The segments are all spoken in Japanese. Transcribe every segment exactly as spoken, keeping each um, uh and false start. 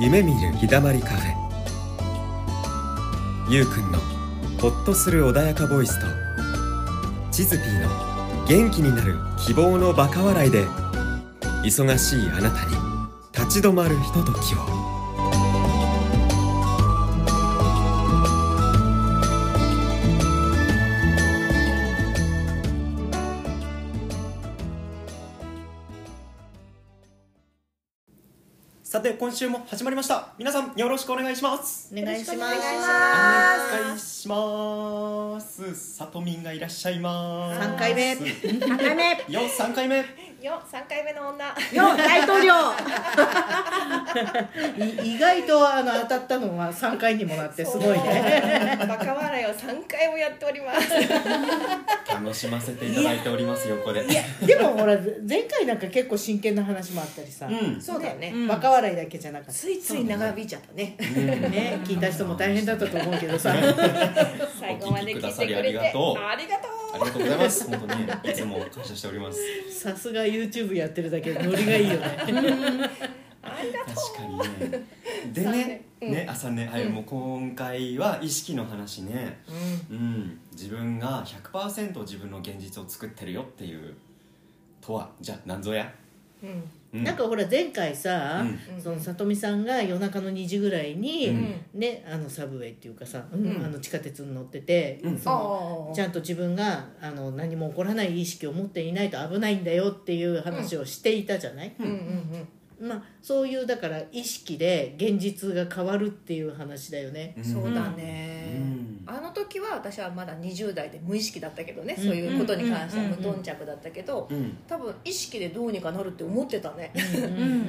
夢見る日だまりカフェ。ゆうくんのほっとする穏やかボイスとチズピーの元気になる希望のバカ笑いで、忙しいあなたに立ち止まるひとときを。 さて今週も始まりました。皆さんよろしくお願いします。 お願いします。 お願いします。さとみんがいらっしゃいます。 さんかいめさんかいめよさんかいめよさんかいめの女よ大統領意外とあの当たったのはさんかいにもなってすごいね。 バカ笑いをさんかいもやっております。 楽しませていただいておりますよ。これいやでもほら前回なんか結構真剣な話もあったりさ、 うん、 そうだね、 バカ笑いだけじゃなかった。 ついつい長引いちゃったね。 ね、聞いた人も大変だったと思うけどさ。 最後まで聞いてくれてお聞きくださりありがとう。 ありがとう。 ありがとうございます。本当にいつも感謝しております。 さすが YouTube やってるだけでノリがいいよね。 ありがとう。 確かにね。でね、 うんね朝ね、はい、もう今回は意識の話ね。 うんうん、自分が ひゃくパーセント 自分の現実を作ってるよっていうとは、じゃあ何ぞや。 うんうん、 なんかほら前回さ、 うん、 そのさとみさんが夜中のにじぐらいに、 うんね、あのサブウェイっていうかさ、 んあの地下鉄に乗ってて、 うんそのあちゃんと自分があの何も起こらない意識を持っていないと危ないんだよっていう話をしていたじゃない、 うんうんうんまあ、そういうだから意識で現実が変わるっていう話だよね。 うんそうだね、 うんあの時は私はまだにじゅう代で無意識だったけどね、そういうことに関しては無頓着だったけど、 うん多分意識でどうにかなるって思ってたね。 うんうんうんうん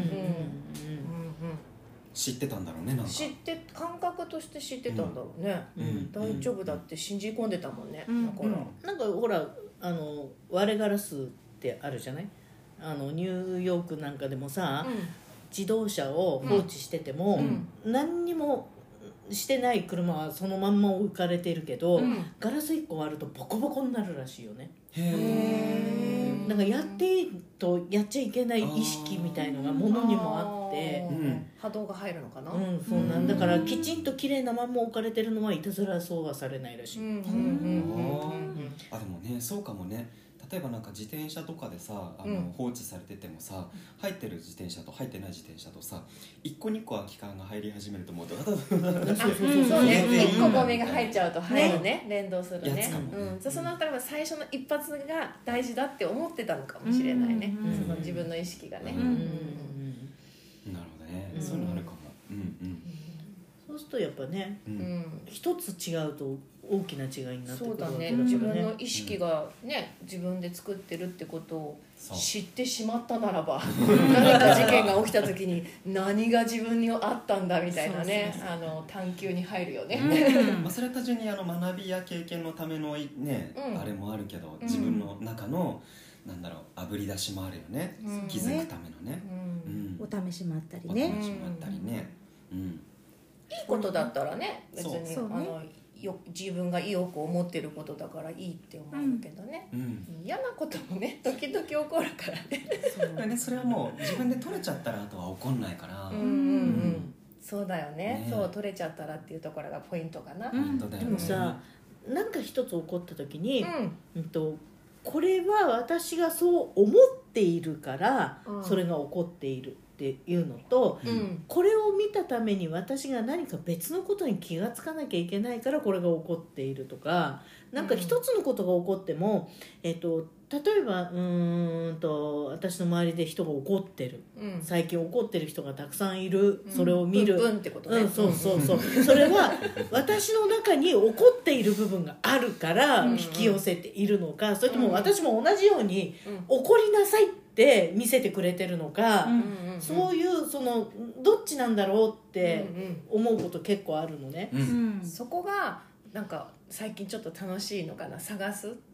知ってたんだろうね、なんか知って感覚として知ってたんだろうね、 うん大丈夫だって信じ込んでたもんね、 うんだから、 なんかほらあの割れガラスってあるじゃない。あのニューヨークなんかでもさ、自動車を放置してても、何にもしてない車はそのまんま置かれてるけど、 うんガラスいっこ割るとボコボコになるらしいよね。 へえ。 なんかやっていいとやっちゃいけない意識みたいのがものにもあって、 あーうん波動が入るのかな、 うん、そうなんだからきちんと綺麗なまんま置かれてるのはいたずらそうはされないらしい。 うんうんうんうんあ、でもね、そうかもね。例えばなんか自転車とかでさ、あの、 うん放置されててもさ、入ってる自転車と入ってない自転車とさ、一個二個空き缶が入り始めると思うと、 そうそうそううんそうね、 全然一個ゴミが入っちゃうと入るね、連動するねやつかもねうん、じゃあその多分最初の一発が大事だって思ってたのかもしれないね、 うんその自分の意識がね、 うんうんうんなるほどね、 うんそういうのあるかも。うんそうするとやっぱね、 うんううんん一つ違うと大きな違いになってくそうだね、 るわけだから自分の意識がね、自分で作ってるってことをそう知ってしまったならば何か事件が起きた時に何が自分にあったんだみたいなね、あの探求に入るよね、 まあ、それは単純にあの学びや経験のためのね、 うんあれもあるけど、 うん自分の中のなんだろう、あぶり出しもあるよね、 うん気づくためのね、 うんうんお試しもあったりおね。 試しもあったりね、うんいいことだったらね、別にそうあのよ自分が意欲を持ってることだからいいって思うけどね、 うん嫌なこともね時々起こるからね。 そね、それはもう自分で取れちゃったらあとは怒んないから、 うんうんうんそうだよねねそう取れちゃったらっていうところがポイントかな。 うん本当だよね。 でもさ、なんか一つ起こった時に、 うんうんとこれは私がそう思っているから、 うんそれが起こっているっていうのと、 うんこれを見たために私が何か別のことに気がつかなきゃいけないからこれが起こっているとか、なんか一つのことが起こっても、えっと例えばうーんと私の周りで人が怒ってる、 うん最近怒ってる人がたくさんいる、それを見る、 プンプンってことね、 うん、そうそうそうそれは私の中に怒っている部分があるから引き寄せているのか、それとも私も同じようにうん怒りなさいって見せてくれてるのか、 うんうんうんそういうそのどっちなんだろうってうん思うこと結構あるのね。 うんうんうんそこがなんか最近ちょっと楽しいのかな、探す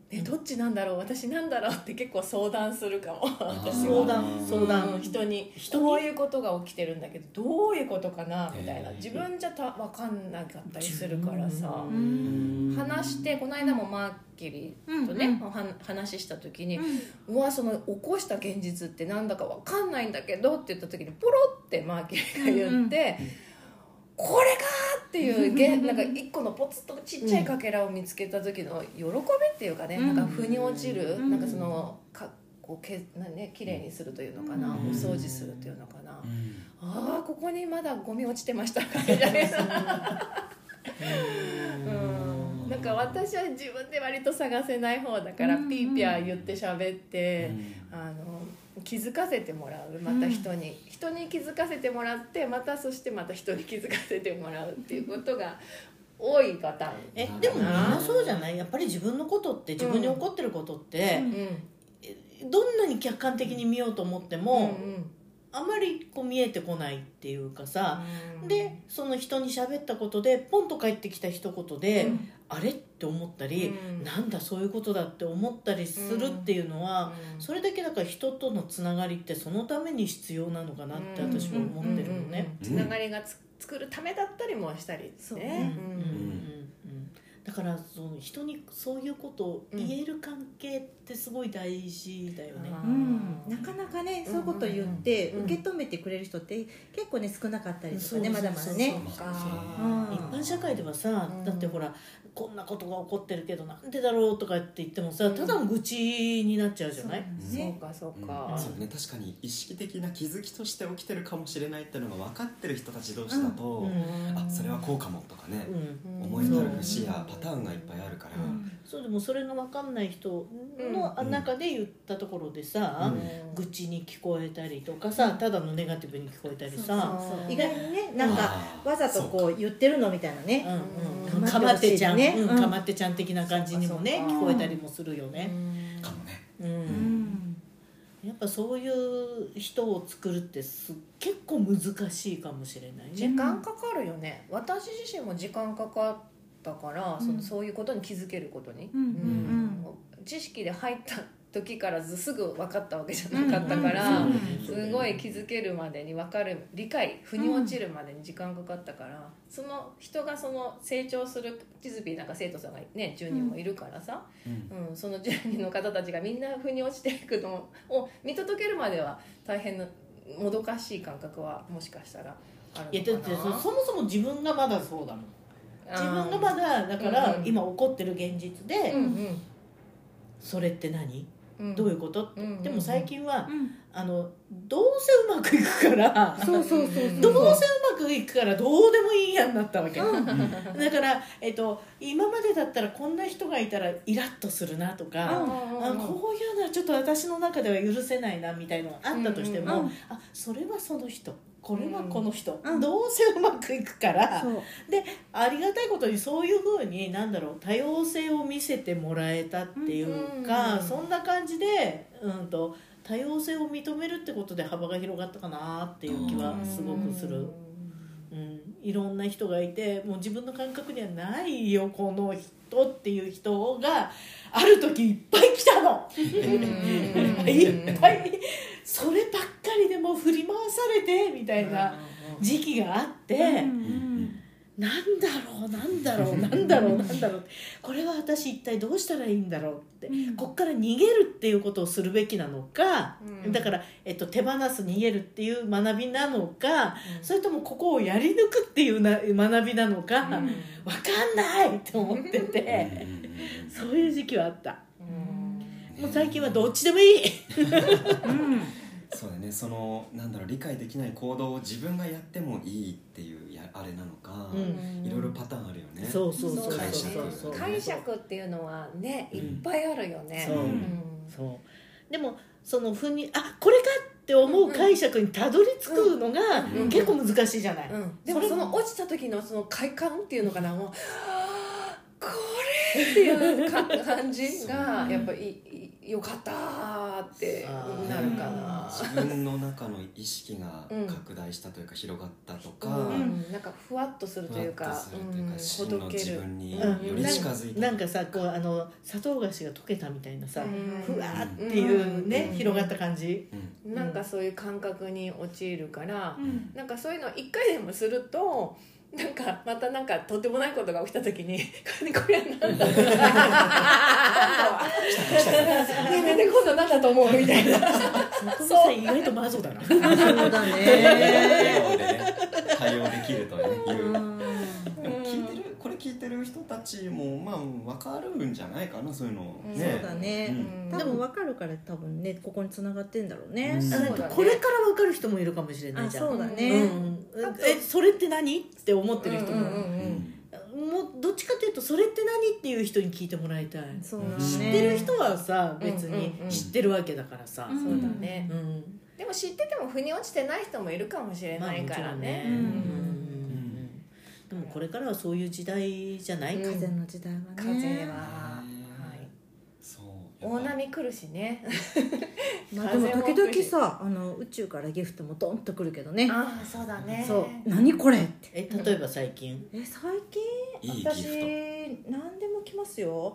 ね、どっちなんだろう私なんだろうって結構相談するかも私相は談相談、 うん人に人にこういうことが起きてるんだけどどういうことかなみたいなへー自分じゃた分かんなかったりするからさうんうん話してこの間もマーキュリーとね、 うんおは話した時に、うわその起こした現実ってなんだか分かんないんだけどって言った時にポロってマーキュリーが言って、これかっていうげなんか一個のポツッとちっちゃいかけらを見つけた時の喜びっていうかね、 うんなんか腑に落ちる、 うんなんかそのかこうけなね綺麗にするというのかな、 うんお掃除するというのかな、 うんああここにまだゴミ落ちてましたかみたいな。うんなんか私は自分で割と探せない方だから、 うんピーピャー言って喋って、 うんあの気づかせてもらうまた人に、人に気づかせてもらってまたそしてまた人に気づかせてもらうっていうことが多いパターン。 えでもみんなそうじゃない？やっぱり自分のことって自分に起こってることって、 うんどんなに客観的に見ようと思ってうんも、あまりこう見えてこないっていうかさ、 うんでその人に喋ったことでポンと返ってきた一言で、 うんあれって思ったり、 うんなんだそういうことだって思ったりするっていうのは、 うんそれだけだから人とのつながりってそのために必要なのかなって私は思ってるのね。 つながりがつ作るためだったりもしたりね。 そううんうんうんうんだからその人にそういうことを言える関係ってすごい大事だよね。 うんうん、なかなかねそういうこと言ってうん受け止めてくれる人って結構ね少なかったりとかね、 そうまだまだねそうそううん一般社会ではさ、 うんだってほらこんなことが起こってるけどなんでだろうとかって言ってもさ、ただの愚痴になっちゃうじゃない、 そうねかそううんか、 そうね、確かに意識的な気づきとして起きてるかもしれないっていうのが分かってる人たち同士だと、 うんあそれはこうかもとかね、 うん思い当たる節やパターンがいっぱいあるから、 うんそうでもそれが分かんない人のうん中で言ったところでさ、 うん愚痴に聞こえたりとかさ、ただのネガティブに聞こえたりそうさ、 そうそう意外にねなんかあーわざとこう言ってるのみたいなね、 うんうん、 うんかまってちゃん、 ねうんうんかまってちゃん的な感じにもねそうか聞こえたりもするよね。 かもね。 うんうんやっぱそういう人を作るってす結構難しいかもしれない時ね。 間かかるよね。私自身も時間かかったから、 うんそのそういうことに気づけることに、 うんうん知識で入った時からずすぐ分かったわけじゃなかったから、 うんうんすごい気づけるまでに分かる理解腑に落ちるまでに時間かかったから、その人がその成長するチズピーなんか生徒さんがねじゅうにんもいるからさ、 うんうん、そのじゅうにんの方たちがみんな腑に落ちていくのを見届けるまでは大変なもどかしい感覚はもしかしたらあるいやだってのかな。 そそもそも自分がまだそうだもん。自分がまだだかうんうんら今起こってる現実で、 うんうんそれって何、 うんどういうことって、 うんうんうんでも最近はうんあのどうせうまくいくからそうそうそうそうどうせうまくいくからどうでもいいやになったわけ、だから、えっと、今までだったらこんな人がいたらイラッとするなとか、あこういうのはちょっと私の中では許せないなみたいのがあったとしても、 うんうんあそれはその人これはこの人、 うんどうせうまくいくから、 そうでありがたいことにそういうふうになんだろう多様性を見せてもらえたっていうか、 うんそんな感じで、うん、と多様性を認めるってことで幅が広がったかなっていう気はすごくする、うん、いろんな人がいてもう自分の感覚にはないよこの人っていう人がある時いっぱい来たのいっぱいそればっかりでもう振り回されてみたいな時期があって、 うんなんだろうなんだろうなんだろうなんだろうこれは私一体どうしたらいいんだろうって、 うんこっから逃げるっていうことをするべきなのか、 うんだから、えっと、手放す逃げるっていう学びなのか、 うんそれともここをやり抜くっていうな学びなのか、 うん分かんないって思っててそういう時期はあった。 うんもう最近はどっちでもいいうんそうだね、そのなんだろう理解できない行動を自分がやってもいいっていうやあれなのか、 うんいろいろパターンあるよね。 そうそうそうそう解釈そうそう解釈っていうのはねいっぱいあるよね。 そううんそうでもそのふにあこれかって思う解釈にたどり着くのがうんうん結構難しいじゃない、 うんでもその落ちた時のその快感っていうのかなもうはぁこれっていうか感じがやっぱりよかったってなるかな。 自分の中の意識が拡大したというか、広がったとか、 うん、なんかふわっとするというか、 ふわっとするというか、 うん、 真のほどける、 自分にうんより近づいた、 なんかさこうあの砂糖菓子が溶けたみたいなさ、 うんふわーっていうね、 うん広がった感じ、 うんなんかそういう感覚に陥るから、 うんなんかそういうのを一回でもするとなんかまたなんかとんでもないことが起きた時にこれは何だねえねえ今度何だと思うみたいな。 そうさ意外とマゾだなそうだ笑顔ねでね対応できるといううでんも聞いてるこれ聞いてる人たちもまあ分かるんじゃないかな、そういうのね。 そうだね、 うん多分分かるから多分ねここに繋がってんだろうね、 うんそうだねこれから分かる人もいるかもしれないじゃん。 あそうだうね、 ん、えそれって何って思ってる人も、 うんうんうんもうどっちかというとそれって何っていう人に聞いてもらいたい。 そうだね、 知ってる人はさ別うんうんにうん知ってるわけだからさ、 うんそうだね、 うんでも知ってても腑に落ちてない人もいるかもしれないからね、 うんうんでもこれからはそういう時代じゃない、 うん風の時代はね風は、 ははいそう大波来るしねまあ、でも時々さあの宇宙からギフトもドンと来るけどねああそうだねそう何これってえ例えば最近え最近いいギ私フ何でも来ますよ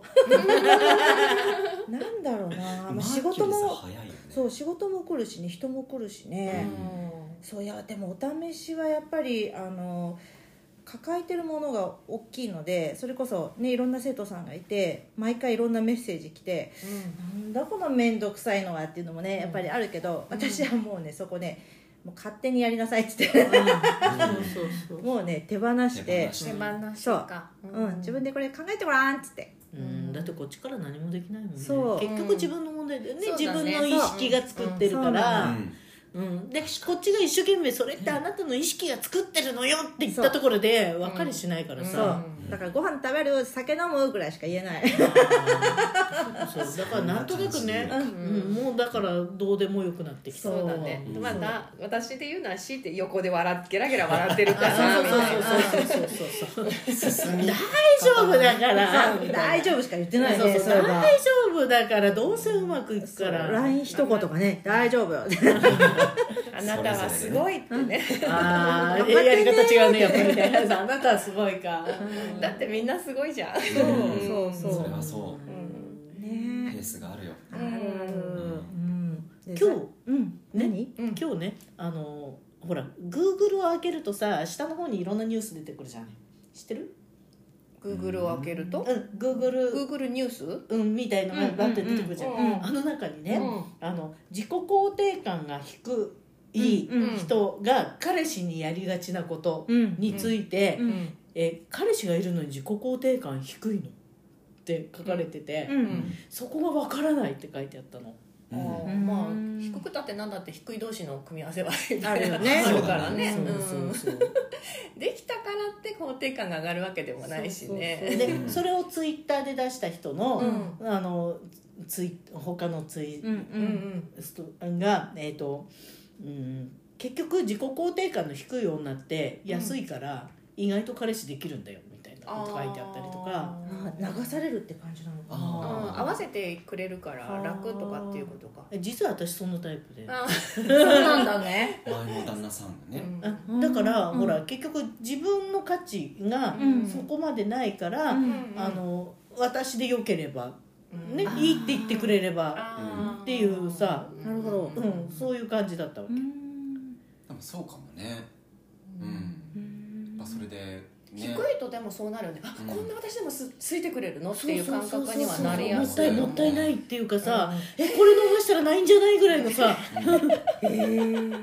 なんだろうな、まあ、 マーキュリー仕事もさ早いよね。 そう仕事も来るしね人も来るしね、そういやでもお試しはやっぱりあの抱えてるものが大きいので、それこそねいろんな生徒さんがいて毎回いろんなメッセージ来て、なんだこの面倒くさいのはっていうのもねやっぱりあるけど、私はもうねそこねもう勝手にやりなさいって言ってそうそうそうもうね手放して手放し手放しかうん、自分でこれ考えてごらんっつってうんだってこっちから何もできないもんね。 そう結局自分の問題でね、 そうだね自分の意識が作ってるかそうら、 うんうん、でこっちが一生懸命それってあなたの意識が作ってるのよって言ったところで分かりしないからそうさ、 だからご飯食べる酒飲むぐらいしか言えないそうだからなんとなくね、 そんなうん、もうだからどうでもよくなってきた。 そうだね、 うんまあだ私で言うのはしって横で笑っゲラゲラ笑ってるからそうそうみたいなそうそうそうそう進み大丈夫だから大丈夫しか言ってないねそうそうそれは大丈夫だからどうせうまくいくからライン 一言がね大丈夫あなたはすごいってねああやり方違うねやっぱりねあなたはすごいか、 だってみんなすごいじゃんそうそうそうそれはそうペねースがあるよ。 あるあるうんで今日うん何今日ねあのほら Google を開けるとさ下の方にいろんなニュース出てくるじゃん。知ってる？ Google を開けるとうん Google Google ニュースうんみたいなのがバッて出てくるじゃん、 うんうんうんあの中にね、 うんあの自己肯定感が低いうんうん人が彼氏にやりがちなことうんについて、 うんえ彼氏がいるのに自己肯定感低いのって書かれてて、 うんそこがわからないって書いてあったの。 あーうんまあ低くたってなんだって低い同士の組み合わせはあるよねあるからねそううんそうそうできたからって肯定感が上がるわけでもないしねでそれをツイッターで出した人の,、 うあのツイ他のツイうんううんんストが、えーとうん、結局自己肯定感の低い女って安いから意外と彼氏できるんだよみたいなこと書いてあったりとか。 あ流されるって感じなのかうんな合わせてくれるから楽とかっていうことかえ実は私そのタイプで、 あそうなんだね前の旦那さんがね。 あうんだから、 うんほら結局自分の価値がうんそこまでないから、 うんあの私でよければ、ねあーいいって言ってくれれば、 あーっていうさなるほどうん、そういう感じだったわけ、 うんでもそうかもね。うん。 うんまあそれで低ね。 いとでもそうなるよねあうんこんな私でもすついてくれるのってそういう感覚にはなりやもっすいたいもったいないっていうかさ、 うんえこれ逃したらないんじゃないぐらいのさへー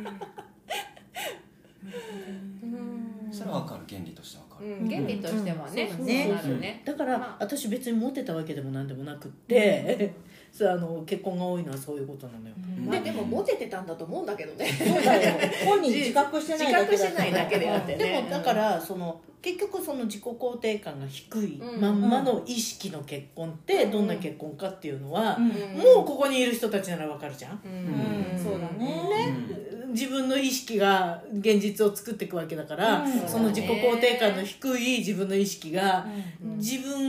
うんそれはわかる、原理としてはわかる。 うん原理としてはねそううんそうだねなるねだから、 まあ私別にモテたわけでもなんでもなくって、そうあの結婚が多いのはそういうことなのよ、 まあでもモテてたんだと思うんだけどねそうだよ本人自覚してないだけだ自覚してないだけであってねでもだからその結局その自己肯定感が低いうんまんまの意識の結婚ってどんな結婚かっていうのは、 うんもうここにいる人たちならわかるじゃん、 うんうんそうだね自分の意識が現実を作っていくわけだから、 うんその自己肯定感の低い自分の意識が、 うん自分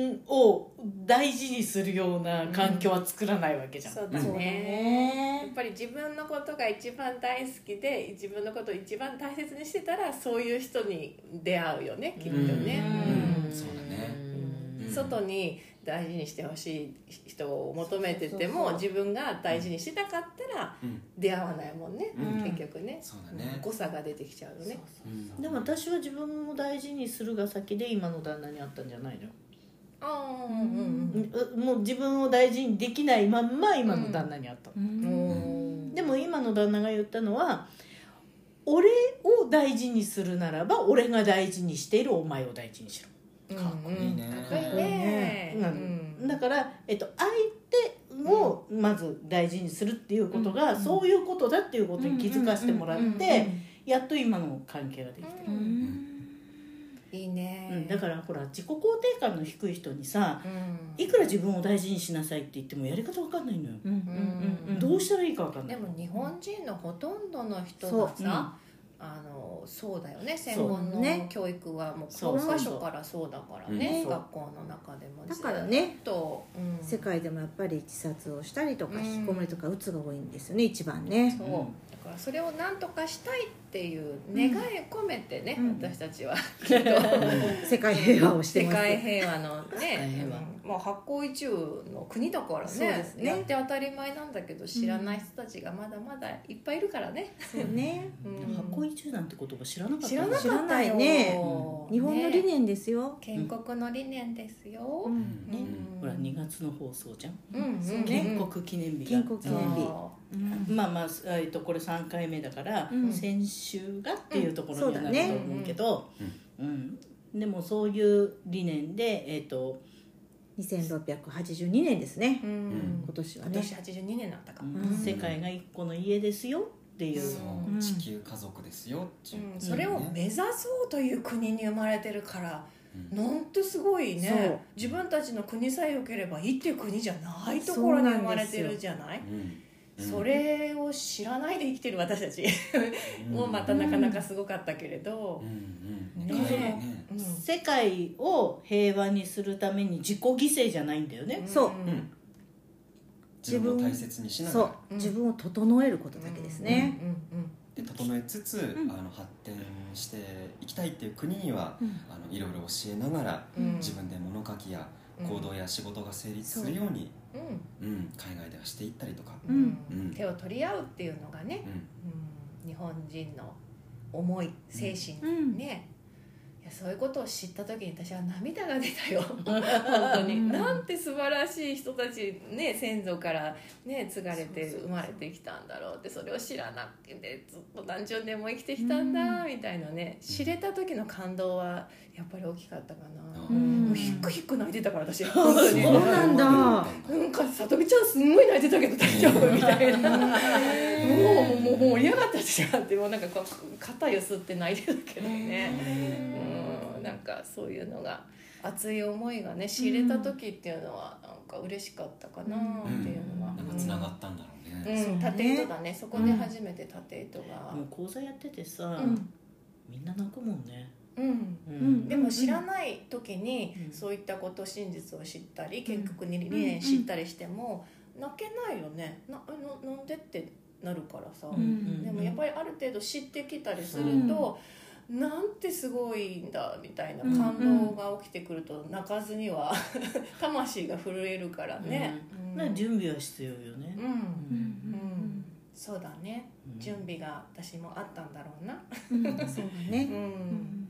分を大事にするような環境は作らないわけじゃん、 そうだそうだね。やっね。 ぱり自分のことが一番大好きで自分のことを一番大切にしてたらそういう人に出会うよね、きっとね。 うんそうだねうん外に大事にしてほしい人を求めててもそうそうそう自分が大事にしてなかったらうん出会わないもんね、 うん結局ね。 そうだね誤差が出てきちゃうよね。 うんでも私は自分を大事にするが先で今の旦那にあったんじゃないの、 ああうんうもう自分を大事にできないまんま今の旦那にあったの、 うんうんでも今の旦那が言ったのは俺を大事にするならば俺が大事にしているお前を大事にしろ、 うんかっこいいねかっこいいね。 うんうんだから、えっと、相手をまず大事にするっていうことが、 うんそういうことだっていうことに気づかせてもらって、 うんうんうんやっと今の関係ができてる、 うんいいね、 うん、だからほら自己肯定感の低い人にさうんいくら自分を大事にしなさいって言ってもやり方わかんないのよ、 うんうんうんどうしたらいいかわかんないでも日本人のほとんどの人そうがさ、あのそうだよね、戦後のそうね教育はもうそう教科書からそうだからね、 うん学校の中でもだからねずっと、うん世界でもやっぱり自殺をしたりとかうん引きこもりとかうつが多いんですよね、一番ね。 そう、 うんだからそれを何とかしたいっていう願い込めてね、 うん私たちはきっと世界平和をして世ます。 界平和の界ね平和、 うんまあ、発酵一宇の国だからそうねですねやって当たり前なんだけど知らない人たちがまだまだいっぱいいるからね、 そうね。 うん発酵移住なんて言葉知らなかった知らなかったよ知らないねうん日本の理念ですよ。 建国の理念ですよ、 うんねうんほらにがつの放送じゃん、 うんうんそうね建国記念日が建国記念日そうんまあまあ、えっとこれさんかいめだから、 うん先週がっていうところにはなるうんそうだねと思うけど、うんでもそういう理念で、えっとにせんろっぴゃくはちじゅうにねんですね、 う、うん今年はね。 今年はちじゅうにねんだったか、 うん世界が一個の家ですよっていう、 うんそううん地球家族ですよっていううんそれを目指そうという国に生まれてるから、 うんなんてすごいそうね。自分たちの国さえ良ければいいっていう国じゃないところに生まれてるじゃない。 うんそれを知らないで生きてる私たちうんもうまたなかなかすごかったけれどうん、うんねねねうん世界を平和にするために自己犠牲じゃないんだよね、 そううん自分を大切にしながそうら、 うん自分を整えることだけですね。 うんうんで整えつつ、 んあの発展していきたいっていう国には、 うんあのいろいろ教えながら、 うん自分で物書きやうん行動や仕事が成立するように、 うんうん海外ではしていったりとか、 うんうん手を取り合うっていうのがね、 うんうん日本人の思い精神、 うんねいやそういうことを知った時に私は涙が出たよ本当になんて素晴らしい人たち、ね、先祖から、ね、継がれて生まれてきたんだろうってそれを知らなくてずっと何十年も生きてきたんだみたいなね知れた時の感動はやっぱり大きかったかな、 うもうヒックヒック泣いてたから私本当にそうなんだなんかさとみちゃんすんごい泣いてたけど大丈夫みたいなもうもう盛り上がってしまってもうなんかこう肩ゆすって泣いてたけどねうんなんかそういうのが熱い思いがね知れた時っていうのはなんか嬉しかったかなっていうのは、 なんかつながったんだろうね、 うん、縦糸だねそこで初めて縦糸がもう講座やっててさ、 うんみんな泣くもんね、 うんうんでも知らない時にうんそういったこと真実を知ったり建国に理念知ったりしても泣けないよねなななんでってなるからさ、 うんでもやっぱりある程度知ってきたりすると、なんてすごいんだみたいな感動が起きてくると泣かずには魂が震えるからね、 うんだから準備は必要よねうん、 うんうんそうだね、 うん準備が私もあったんだろうな、 うんそうだうね。 ん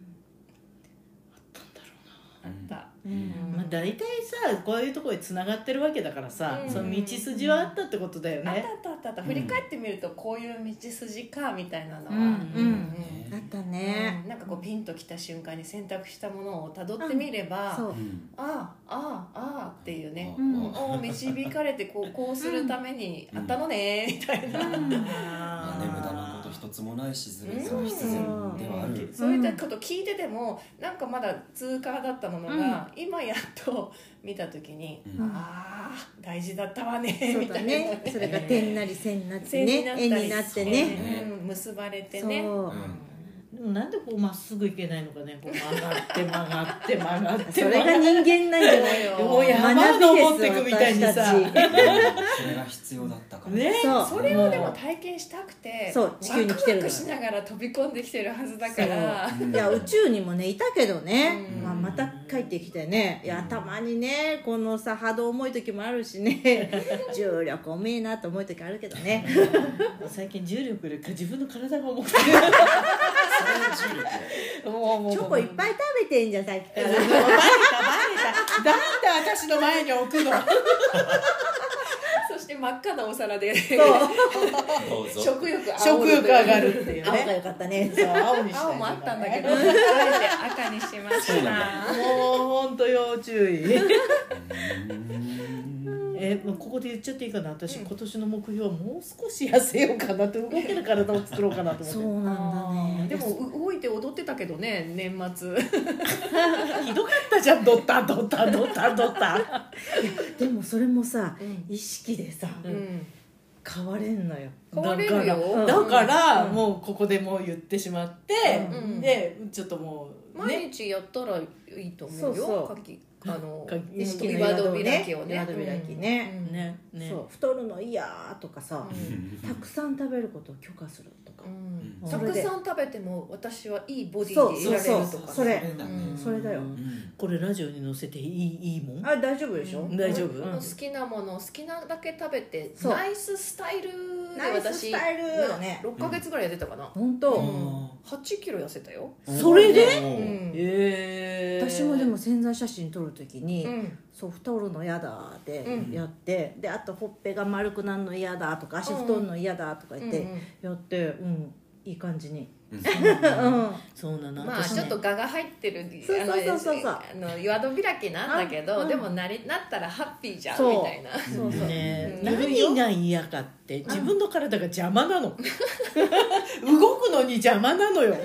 うんあった、 うんまあ、大体さこういうところに繋がってるわけだからさ、 うんその道筋はあったってことだよあっね、 たあったあった、振り返ってみるとこういう道筋かみたいなのは、 うんうんあったね。 うんなんかこうピンときた瞬間に選択したものをたどってみれば、 そうう。んああああああっていうね、 うんを導かれてこうこうするためにあったのねみたいな、 まあね無駄なこと一つもないしずるさは必然ではある、 そういったこと聞いててもなんかまだ通過だったものが、今やっと見た時に、 うんああ大事だったわねそうみたいなだね。それが点なり線になって線になね、 ったり絵になってね。 うん結ばれてねそううんなんでこうまっすぐいけないのかね、こう曲がって曲がって曲がってそれが人間なんじゃないよ。 もう山登ってくみたいにさ私たちそれが必要だったからね、 そうそれをでも体験したくてそう地球に来てるのワクワクしながら飛び込んできてるはずだからいや宇宙にもねいたけどね、 うんまあ、また帰ってきてね、いやたまにねこのさ波動重い時もあるしね重力重いなと思う時あるけどね最近重力よりか自分の体が重くてそれは重力もうもうチョコいっぱい食べてんじゃんさっきからバレたバレたなんで私の前に置くのそして真っ赤なお皿でどうぞ食欲食欲上がるっていうね青が良かったねそう青にしない青もあったんだけどもあえて赤にしましたう本当要注意えもうここで言っちゃっていいかな、私、うん、今年の目標はもう少し痩せようかなって動ける体を作ろうかなと思ってそうなんだね。 でも動いて踊ってたけどね年末ひどかったじゃん、ドッタドッタドッタドッタでもそれもさ、 うん、 意識でさ、 うん、 変われんのよ。 変われるよ。 だから、 うん、 もうここでもう言ってしまって、うん、でちょっともう、ね、 毎日やったらいいと思うよ。 そうそうかきあの意識の岩戸開きをね、 岩戸開きね、 うん、ねねそう太るの嫌とかさ、 うん、 たくさん食べることを許可するとか、 うん、たくさん食べても私はいいボディでいられるとか、 それうん、 それだよ、うん、 これラジオに載せていいいいもん？ あ大丈夫でしょ、 うん、大丈夫、 うん、好きなもの好きなだけ食べてナイススタイルで私ナイススタイルよねろっかげつぐらいやってたかな、 本当、 うん、はちキロ痩せたよ。 それで、 うんえー、 私もでも宣材写真撮るときに、 うん、 そう太るの嫌だってやって、うん、であとほっぺが丸くなるの嫌だとか足太るの嫌だとか言ってやって、うん、いい感じに、 うん、そうなの。 まあちょっと我が入ってるそうそうそうそうあの岩戸開きなんだけど、うん、でもなりなったらハッピーじゃんみたいな。 そうそうね、うん、何が嫌かって自分の体が邪魔なの動くのに邪魔なのよ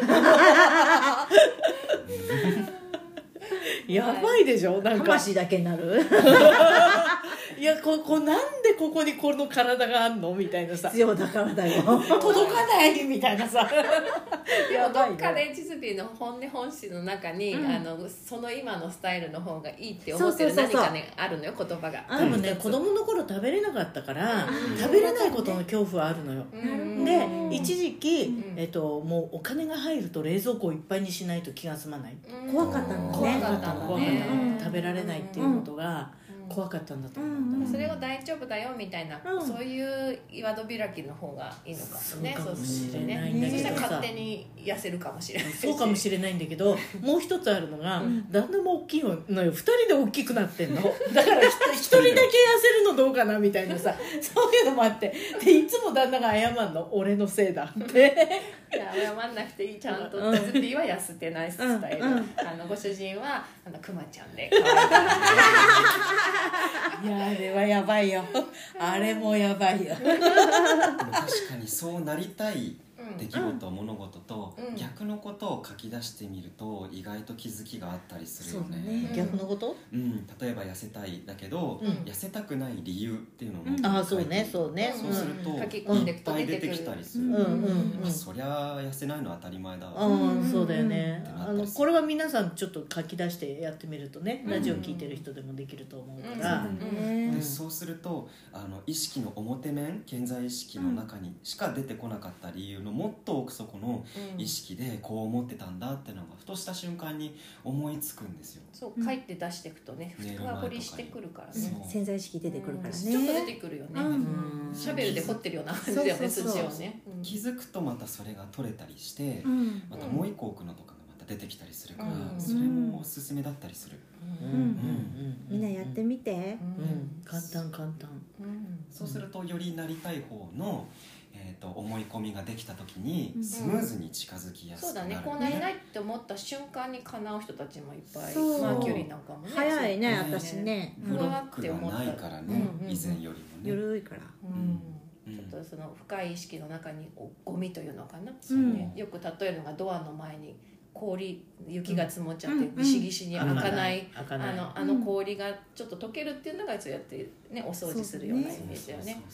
やばいでしょ、なんか魂だけになるいやここなんでここにこの体があんのみたいなさ、 必要だからだよ届かないみたいなさやばい、ね、どっかでチズピーの本音本心の中に、うん、あのその今のスタイルの方がいいって思ってる何かねあるのよ、言葉が。 多分ね、子供の頃食べれなかったから、うん、食べれないことの恐怖はあるのよ、うん、で一時期、うんえっと、もうお金が入ると冷蔵庫をいっぱいにしないと気が済まない、 うん、怖かったんだね、 怖かったの、怖かったの、食べられないっていうことが怖かったんだと思う、 うん、それを大丈夫だよみたいな、うん、そういう岩戸開きの方がいいのかもね。 そうかもしれないんだけどさ、 そしたら勝手に痩せるかもしれない。 そうかもしれないんだけどもう一つあるのが、うん、旦那も大きいのよ、ふたりで大きくなってんのだから一人だけ痩せるのどうかなみたいなさそういうのもあって、でいつも旦那が謝るの、俺のせいだっていや謝んなくていい、ちゃんとチズピーは痩せてないスタイル、うんうん、あのご主人はあのクマちゃんで可愛かったいやあれはやばいよあれもやばいよ確かにそうなりたい出来事、うん、物事と、うん、逆のことを書き出してみると意外と気づきがあったりするよね。 そうね、逆のこと、 うん、例えば痩せたいだけど、うん、痩せたくない理由っていうのも、 うん、ああそうねそうね、 そうすると、うん、 書き込んでいくといっぱい出てきたりする、 うんうんうんまあ、そりゃ痩せないのは当たり前だわ、 うん、そうだよね、あのこれは皆さんちょっと書き出してやってみるとね、ラジオ聞いてる人でもできると思うから、 うんでそうするとあの意識の表面、潜在意識の中にしか出てこなかった理由のもっと奥底の意識でこう思ってたんだっていうのがふとした瞬間に思いつくんですよ。 そう書いて出していくとね、深掘りしてくるからね、 潜在意識出てくるからね、 ちょっと出てくるよね、シャベルで掘ってるような感じだよね、土をね。 気づくとまたそれが取れたりして、またもう一個奥のとかがまた出てきたりするから、それもおすすめだったりする。 みんなやってみて、 うん簡単簡単。 そうするとよりなりたい方のえー、と思い込みができた時にスムーズに近づきやすくなる、ね、 うん、そうだね、こうなりたいって思った瞬間に叶う人たちもいっぱい、マーキュリーなんかもね早いね、私ねブロックがないからね、うんうん、以前よりもね緩いから、 うんうん、ちょっとその深い意識の中にゴミというのかな、うんね、よく例えるのがドアの前に氷、雪が積もっちゃってギシギシに開かない、うんうん、あの、あの氷がちょっと溶けるっていうのがそうやって、ね、お掃除するようなイメージだよね。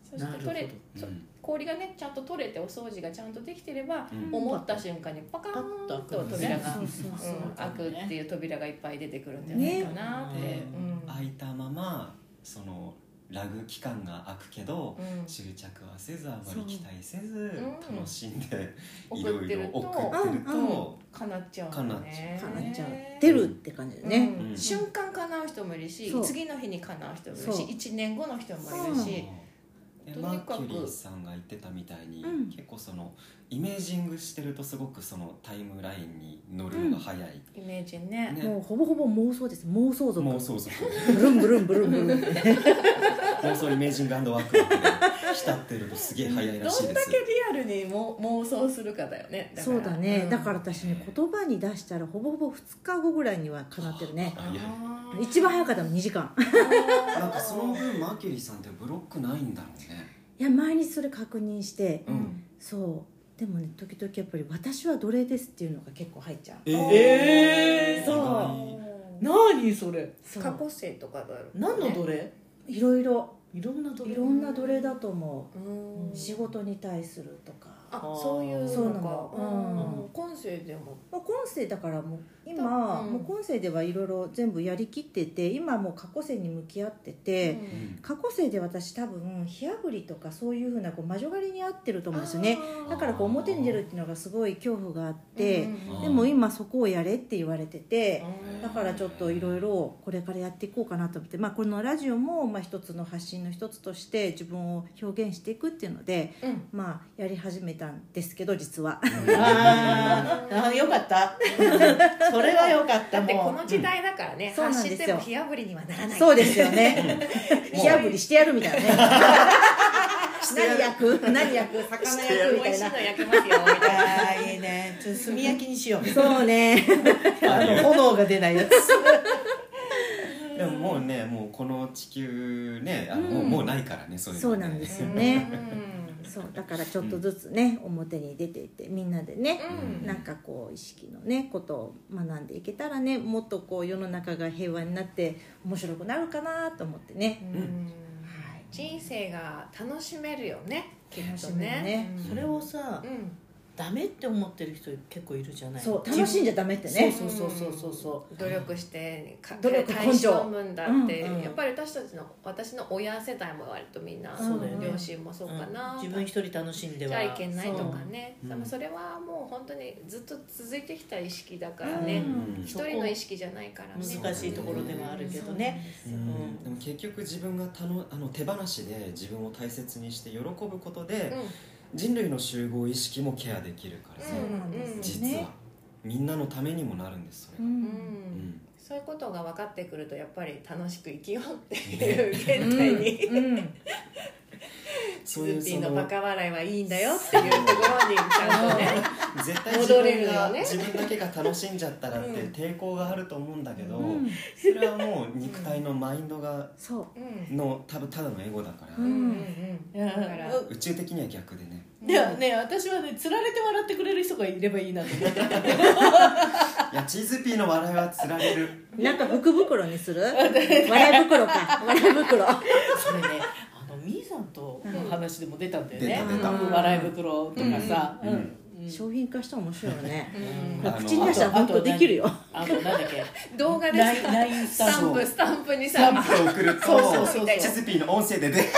そして取れ、 うん、 氷がねちゃんと取れてお掃除がちゃんとできてれば、 うん、 思った瞬間にパカーンと扉が、 そううんそうそう開くっていう扉がいっぱい出てくるんじゃないかなって、 ねうん、 開いたままそのラグ期間が空くけど、 うん、 執着はせずあまり期待せず、 うん楽しんでい送ってるとろいろ送ってると叶っちゃう叶っちね叶っちゃう出るって感じだね、 うんうん瞬間叶う人もいるしそう次の日に叶う人もいるそうしいちねんごの人もいるし、 でとにかくマーキュリーさんが言ってたみたいに、 うん結構そのイメージングしてるとすごくそのタイムラインに乗るのが早い、 イメージねねもうほぼほぼ妄想です。妄想族。 妄想族ブルンブルンブルンブルンって妄想イメージングワクワクで浸ってるとすげえ早いらしいですどんだけリアルにも妄想するかだよね。だからそうだね、 んだから私ね言葉に出したらほぼほぼふつかごぐらいには叶ってるね。 あいやあー一番早かったのにじかんなんかその分マーキュリーさんってブロックないんだろうね。 いや毎日それ確認して、 うんそうでもね時々やっぱり私は奴隷ですっていうのが結構入っちゃう。 えー、 そう何それ、 そう過去性とかだろうね。 何の奴隷、 いろいろいろんな奴隷いろんな奴隷だと思う、 うん仕事に対するとか、 あ、そういうそうなのかの。 うん今世でもまあ、今世だからもう今、 うんもう今世ではいろいろ全部やりきってて今もう過去世に向き合ってて、 うん過去世で私多分火あぶりとかそういうふうなこう魔女狩りに合ってると思うんですよね。だからこう表に出るっていうのがすごい恐怖があって、 うんでも今そこをやれって言われてて、 うんだからちょっといろいろこれからやっていこうかなと思って、まあ、このラジオもまあ一つの発信の一つとして自分を表現していくっていうので、 うんまあ、やり始めたんですけど実はあーあーよかったそれはよかった。 だってこもの時代だからね、 そうなん発ですよ信しても火あぶりにはならない。 そうですよね火あぶりしてやるみたいなね何焼く何焼く魚焼くみたいな美味しいの焼けますよみたいな。 あーいいね、ちょっと炭焼きにしようそうねあの炎が出ないやつでももうねもうこの地球ねあの、 うんもうもうないからねそういうのねそうなんですよねうんそうだからちょっとずつね、表に出ていってみんなでね、 うんなんかこう意識のねことを学んでいけたらねもっとこう世の中が平和になって面白くなるかなと思ってね、 うんはい人生が楽しめるよね、きっと楽しめるねね。 それをさ、 うんダメって思ってる人結構いるじゃない。 そう楽しんじゃダメってねそうそうそうそうそう努力してか努力大したもんだって、 うんうんやっぱり私たちの私の親世代も割とみんな、 そうだよね両親もそうかな、 うん自分一人楽しんではじゃいけないとかね、 そうでもそれはもう本当にずっと続いてきた意識だからね、 うん一人の意識じゃないからね。 難しいところではあるけどね。 うんうんでも結局自分がたのあの手放しで自分を大切にして喜ぶことで、 うん人類の集合意識もケアできるからさ、 そうなんですよね実はみんなのためにもなるんですそれが、 うんうんうんそういうことが分かってくるとやっぱり楽しく生きようっていう現代に、 うんうんそういうズッピーそののバカ笑いはいいんだよっていうところにちゃんとね絶対自戻れる分が、 よね自分だけが楽しんじゃったらってうん抵抗があると思うんだけど、 うんそれはもう肉体のマインドがそううんの多分ただのエゴだから、 うんうんうんいやだから宇宙的には逆でねではね、私はね、つられて笑ってくれる人がいればいいなと思っていやチーズピーの笑いはつられるなんか福袋にする笑い袋か笑い袋それね、あのみーさんとの話でも出たんだよね、 出た出たうん笑い袋とかさ、 うんうん商品化したら面白いよねうんあの口に出したら本当できるよあとなんだっけ動画でラインさラインススタンプタンプスタンプにさスタンプを送るとそうそうそうそうチーズピーの音声で出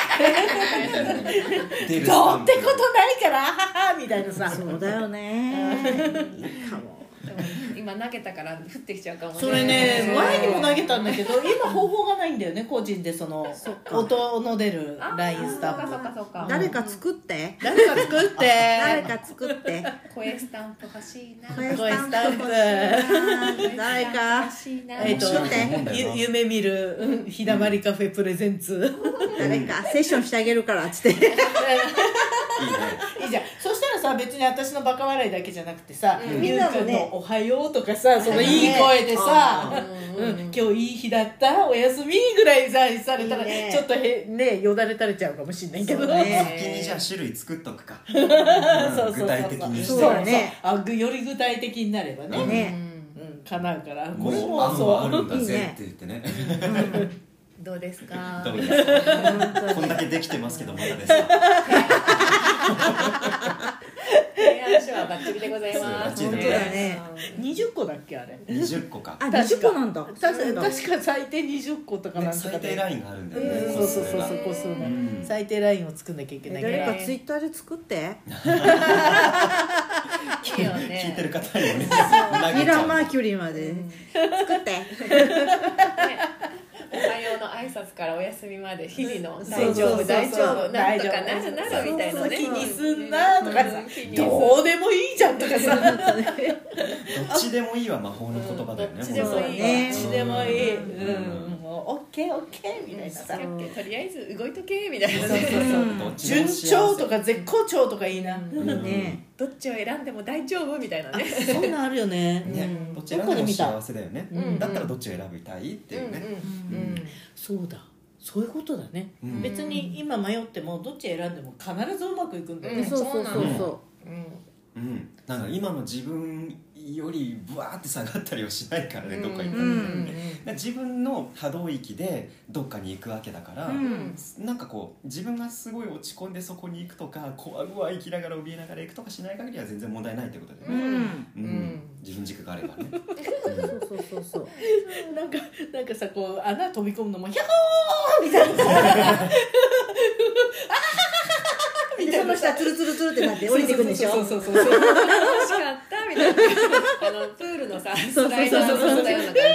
出るスどタンプうってことないからははみたいなさそうだよねいいかもでも今投げたから降ってきちゃうかもそれね前にも投げたんだけど今方法がないんだよね個人でそのか音の出るあーラインスタンプそうかそうかそうか誰か作って誰か作って誰か作って声スタンプ欲しいな声声スタンプ誰か欲しいなえっと面白いと思うんだよなゆ夢見るうん日だまりカフェプレゼンツ誰かセッションしてあげるからっつっていいねいいじゃん。そしたらさ別に私のバカ笑いだけじゃなくてさ、 うんゆうくんのおはようとかさ、そのいい声でさ、 うんうん今日いい日だったおやすみぐらいさされたらいいねちょっとへねよだれ垂れちゃうかもしれないけど。 そうね先にじゃあ種類作っとくかそうそうそう具体的にそうそうだねそうあぐより具体的になればね、 ねうん、叶うからもうこれも案はあるんだそうぜって言ってねどうですか？ どうですかこんだけできてますけどまだですか？ 提案書はバッチリでございます。 バッチリ本当だね。 にじゅっこだっけあれ。 にじゅっこか、 あ、にじゅっこなんだ。 確かそうだ確か最低にじゅっことかなね、 んとか最低ラインがあるんだよね、 えーそうそうそう個数がそう個数のうん最低ラインを作んなきゃいけないから。 誰かツイッターで作って。 いいよね。 聞いてる方にもねミ投げちゃうラーマーキュリーまで作って。 おはようの挨拶からお休みまで日々のそう大丈夫大丈夫なんとか大丈夫なるなるみたいなね。 気にすんなとかさうん気にすんどうでもいいじゃんとかさどっちでもいいは魔法の言葉だよね、 どっちでもいいねどっちでもいい、 うんうん、もうオッケーオッケーみたいなさ、 オッケーとりあえず動いとけみたいなそうね。 そうそう、 どっち順も幸せ調とか絶好調とかいいな、 いいね。 どっちを選んでも大丈夫みたいなね。 そんなんあるよね、 ね、 うんどちらでも幸せだよね、 うんだったらどっちを選びたいっていうね、 うんうんそうだそういうことだね、 うん別に今迷ってもどっち選んでも必ずうまくいくんだよね、 うんそうそうそうそうんうん、なんか今の自分よりブワーって下がったりはしないからね、どっか行ったら、 うんだから自分の波動域でどっかに行くわけだから、 うんなんかこう自分がすごい落ち込んでそこに行くとか怖ぐわ生きながら怯えながら行くとかしない限りは全然問題ないってことだう。うよね、 ん。 うんうん自分軸があればね、 そうそうそうそう。 なんかなんかさこう穴飛び込むのもヒャホーみたいなさでその下ツルツルツルってなって降りてくんでしょ。 そうそうそうそうそう楽しかったみたいな。あのプールのさスライダー乗ったような感じで。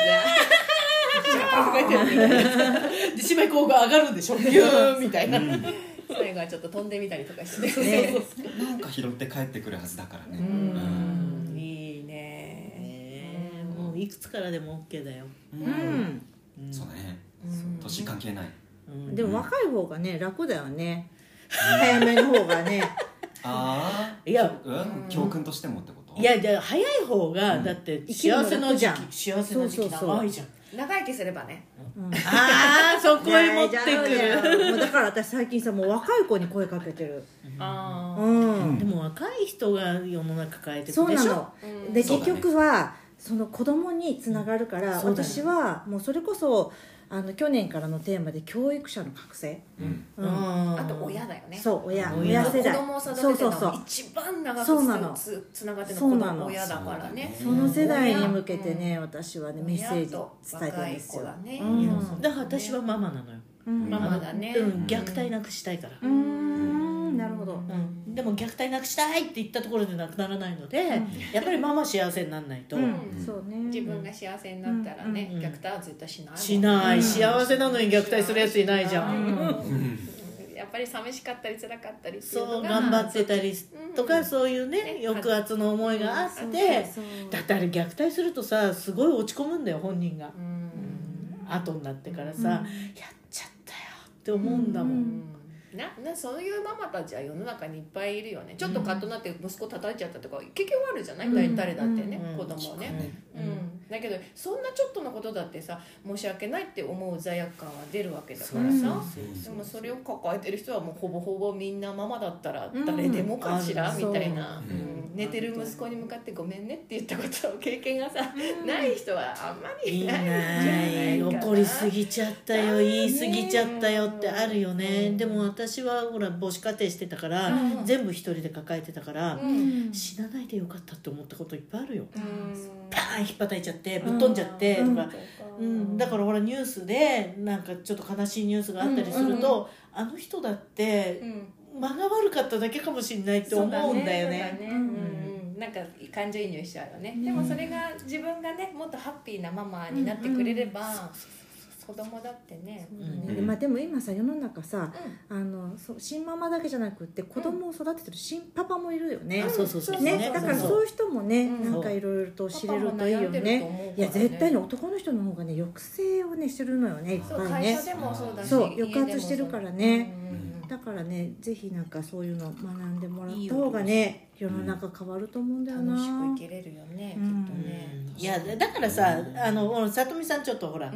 でしまいこうが上がるんでしょビューンみたいな、 最後はちょっと飛んでみたりとかして。 ね。 なんか拾って帰ってくるはずだからね、 うんいいね。 ねえもういくつからでも OK だよ、 うんうん。 うんそうだね、 うん年関係ない、 うんでも若い方がね楽だよね。早めの方がね。 ああいやうん、教訓としてもってこと？ いやいや早い方が、 うんだって生きるの幸せな時楽じゃん期幸せな時期長いじゃん長生きすればね。 うんああそこへ持ってくいやいやるもうだから私最近さもう若い子に声かけてる。 あうん。 でも若い人が世の中変えてくでしょそうなの。 うんでそうだね結局はその子供につながるから、 そうだね私はもうそれこそあの去年からのテーマで教育者の覚醒、 うんうんあと親だよね。 そう親親親世代子供を育ててそうそうそうの一番長そうなのくつつながってるの子そうなの供親だからね。 その世代に向けてね、私はねメッセージ伝えてるんですよ。 親と若い子だねうんだから私はママなのよ、 うんママだねうん、虐待なくしたいから、 うーんなるほど。 うん、でも虐待なくしたいって言ったところでなくならないので、やっぱりママ幸せにならないと、 うんそうね。 自分が幸せになったらね、 うん虐待は絶対しないもん。 しない、幸せなのに虐待するやついないじゃん、 うんやっぱり寂しかったり辛かったりっていうそうのが頑張ってたりとか、 うんそういうねね抑圧の思いがあって、 うんそうだってあれ虐待するとさすごい落ち込むんだよ本人が、 うん後になってからさ、 うんやっちゃったよって思うんだもん、 うんななそういうママたちは世の中にいっぱいいるよね。ちょっとカッとなって息子叩いちゃったとか結局あるじゃない、 うん誰だってね、 うん子供はね、 ううんんだけどそんなちょっとのことだってさ申し訳ないって思う罪悪感は出るわけだからさ、 そうでもそれを抱えてる人はもうほぼほぼみんなママだったら誰でもかしら、 うんみたいな、 そううん寝てる息子に向かってごめんねって言ったことの経験がさ、ない人はあんまりいないんじゃないないかな。 怒りすぎちゃったよ言いすぎちゃったよってあるよね、 うんでも私はほら母子家庭してたから、 うん全部一人で抱えてたから、 うん死なないでよかったって思ったこといっぱいあるよ、 うんパーン引っ叩いちゃってぶっ飛んじゃってとか、 ううんん、だからほらニュースでなんかちょっと悲しいニュースがあったりすると、あの人だってうん間が悪かっただけかもしれないって思うんだよね。 そうだねうんうんうん、なんか感情移入しちゃうよね、でもそれが自分がねもっとハッピーなママになってくれれば、子供だってね、 ねまあ、でも今さ世の中さ、あのそう新ママだけじゃなくって子供を育ててる新パパもいるよね、 あそうそうそうね、だからそういう人もね、 うんなんかいろいろと知れるといいよパパも悩んでるとね。 思うからねいや絶対に男の人の方がね抑制をねしてるのよねいっそうぱいね会社。でもそうだしそう家でも抑圧してるからねうんうんうんだからねぜひなんかそういうの学んでもらった方がね世の中変わると思うんだよな。 楽しく生きれるよね、 うんきっとね、 いやだからさあのさとみさんちょっとほら、 うん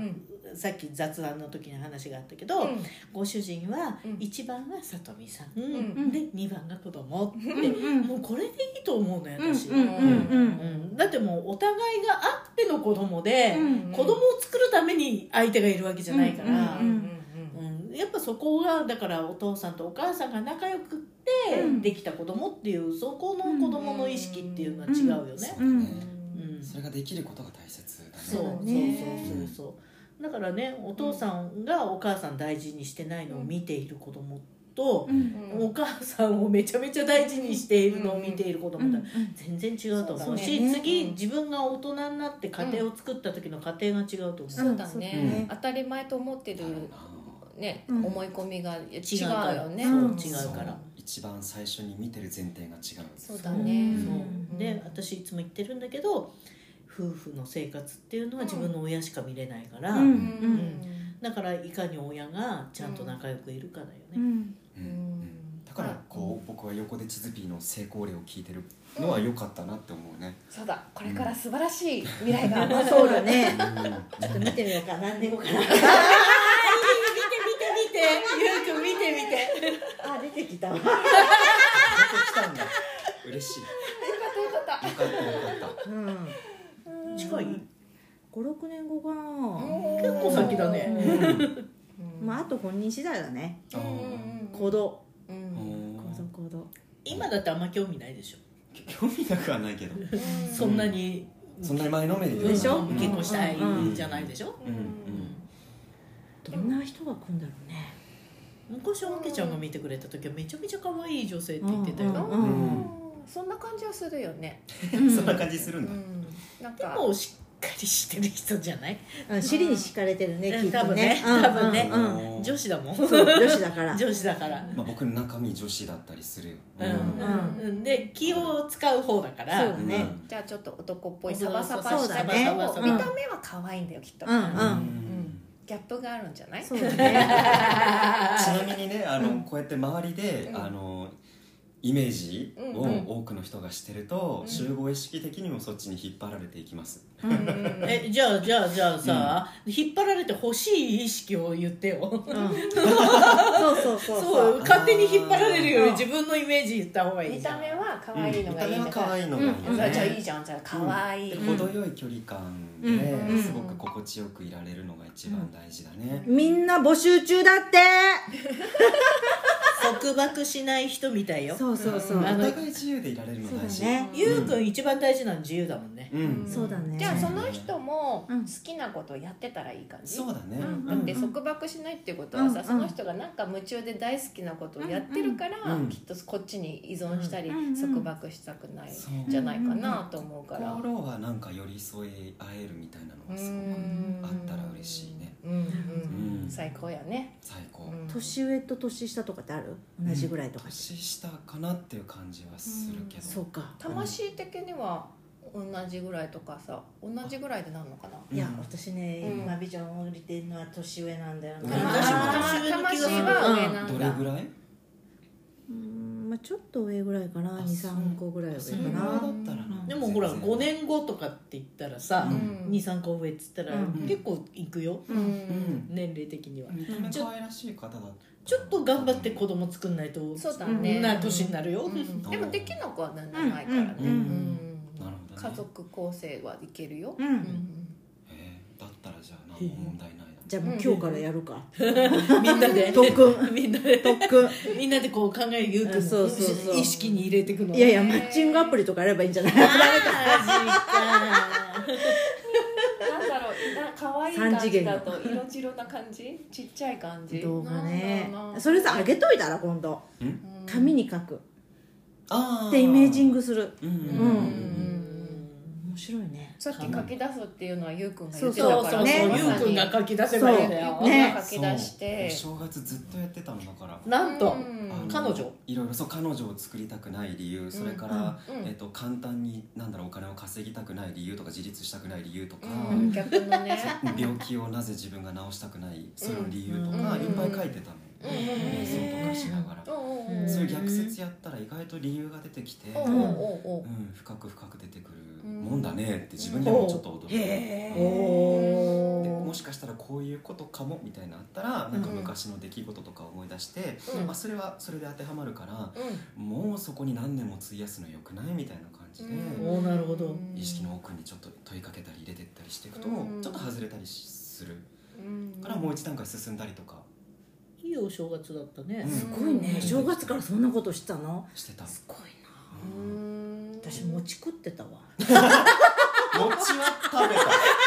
さっき雑談の時に話があったけど、 うんご主人はうんいちばんが里美さん、 んでにばんが子供って、 うんもうこれでいいと思うのよ私、 うんうんうんうんだってもうお互いがあっての子供で、 うん子供を作るために相手がいるわけじゃないから、 うんうんうんうんやっぱそこがだからお父さんとお母さんが仲良くってうんできた子供っていうそこの子供の意識っていうのは違うよね、 そうだうんね、 うんそれができることが大切だね。 そうそうそうそうそうだからねお父さんがお母さん大事にしてないのを見ている子供と、 うんうんお母さんをめちゃめちゃ大事にしているのを見ている子供とは全然違うと思うし、 そうだね次自分が大人になって家庭を作った時の家庭が違うと思う、 そうだそうだねね当たり前と思ってるね、 うん思い込みが違う違うからよね。 そううん違うから、 一番最初に見てる前提が違う。 そうだね。 そうで私いつも言ってるんだけど夫婦の生活っていうのは自分の親しか見れないから、 うんうんだからいかに親がちゃんと仲良くいるかだよね、 うんうんうんだからこう僕は横でチズピーの成功例を聞いてるのは良かったなって思うね。 そうだ、これから素晴らしい未来が待ってそうだね。 うんちょっと見てみようか。何年後かな。 見て見て見てゆうくん見て見てあ、出てきたわ。 出てきたんだ。嬉しい。 よかったよかった。 よかったよかった。 うん。 近い五六年後かな。 結構先だね、 うんまああと本人次第だね。 あー行動。 うんうん行動行動。 今だってあんま興味ないでしょ、 興味なくはないけど。 そんなにそんなに前のめりでしょ、 うん結婚したいうんじゃないでしょ、 うんうんどんな人が来るんだろうね。 昔あけちゃんが見てくれた時はめちゃめちゃ可愛い女性って言ってたよ、 うんうんうんそんな感じはするよね。 そんな感じするんだ。 うんなんでかもしっかりしてる人じゃない、 うん尻に敷かれてるね。 うんきっと多分ねうん多分ねうんうん女子だもんそう女子だから。 女子だから、 まあ僕の中身女子だったりするよ。 うんうんうん、で気を使う方だから、 そうだねじゃあちょっと男っぽいそうサバサバそうしただねけど、 うん見た目は可愛いんだよきっと。 うんうん。 うんギャップがあるんじゃない？ そうだね。 ちなみにねあのこうやって周りであのイメージを多くの人がしてると集合意識的にもそっちに引っ張られていきます。 えじゃあじゃあじゃあさ、引っ張られて欲しい意識を言ってよ、 うんそうそうそうそそうう。 勝手に引っ張られるよりうん自分のイメージ言った方がいい見じゃんた目は可愛いのがいいんだ見た目は可から。 愛いのがいいようんね。 じゃあいいじゃんじゃあ可愛い。 程よい距離感うんですごく心地よくいられるのが一番大事だね。 みんな募集中だって。 束縛しない人みたいよ。 そうそうそう。 おあの互い自由でいられるの大事。 そうだねゆうくん一番大事なの自由だもんね。 うん、 そうだね。 じゃあその人もうん好きなことをやってたらいい感じ。 そうだね。 うんだって束縛しないっていうことはさ、 うんその人がなんか夢中で大好きなことをやってるから、 うんきっとこっちに依存したりうん束縛したくないそうんじゃないかなと思うから。 心がなんか寄り添い合えるみたいなのがすごくあったら嬉しいね。 うんうんうん最高やね。 最高。 うん年上と年下とかってある？同じぐらいとか。 年下かなっていう感じはするけど。 そうか。 魂的には同じぐらいとかさ、同じぐらいでなんのかな。 いやうん私ね、 うん今ビジョンを売りてるのは年上なんだよね。 うん私も年上の気がする魂は上なんだ。 どれぐらい？ うんまあちょっと上ぐらいかな、 あ二三個ぐらい上かそれぐらいだな。 ったらな。 でもほら全然ごねんごとかって言ったらさ、 うんにさんこ上っつったらうん結構いくよ、 ううんん。 年齢的には。 見た目可愛らしい方だった。 ちょっと頑張って子供作んないとそうだね。 な年になるよ、 うんでもできなくはなんないからね。 うんうんうんなるほどね。 家族構成はいけるよ。 うんうんへーだったらじゃあ何も問題ないな。 じゃあもう今日からやるか。 みんなで特訓みんなで特訓。 みんなでこう考えるゆうくんそうそうそう意識に入れていくの。 いやいやマッチングアプリとかやればいいんじゃない？ マジか。 なんだろう、な可愛い感じだと色白な感じ、ちっちゃい感じ。 動画ねなんだろうな。 それさあげといたら今度うん？ 紙に書くああ。 でイメージングする。 うんうんううんん面白いね。 さっき書き出すっていうのはゆうくんが言ってたそうそうそう、 からね。 ゆうくんが書き出せばいいんだよ。 そうね書き出して。 そうお正月ずっとやってたのだから。 なんと、 うんあの彼女いろいろそう彼女を作りたくない理由、それから、 うんえっと簡単になんだろうお金を稼ぎたくない理由とか自立したくない理由とか、 うん逆のね。 病気をなぜ自分が治したくないその理由とか、 うんいっぱい書いてたの。 瞑想とかしながら、 うんそういう逆説やったら意外と理由が出てきて、 うんうんうんうん深く深く出てくるもんだねって自分でもちょっと驚いて、 へおでもしかしたらこういうことかもみたいなのあったらなんか昔の出来事とか思い出して、 うんまあ、それはそれで当てはまるから、もうそこに何年も費やすのよくないみたいな感じで、 おおなるほど。 意識の奥にちょっと問いかけたり入れてったりしていくと、 うんちょっと外れたりするうんからもう一段階進んだりとかいいお正月だったね。 うんすごいね。正月からそんなことしたの？ してた。 すごいな。 うん私餅食ってたわ。 餅は食べ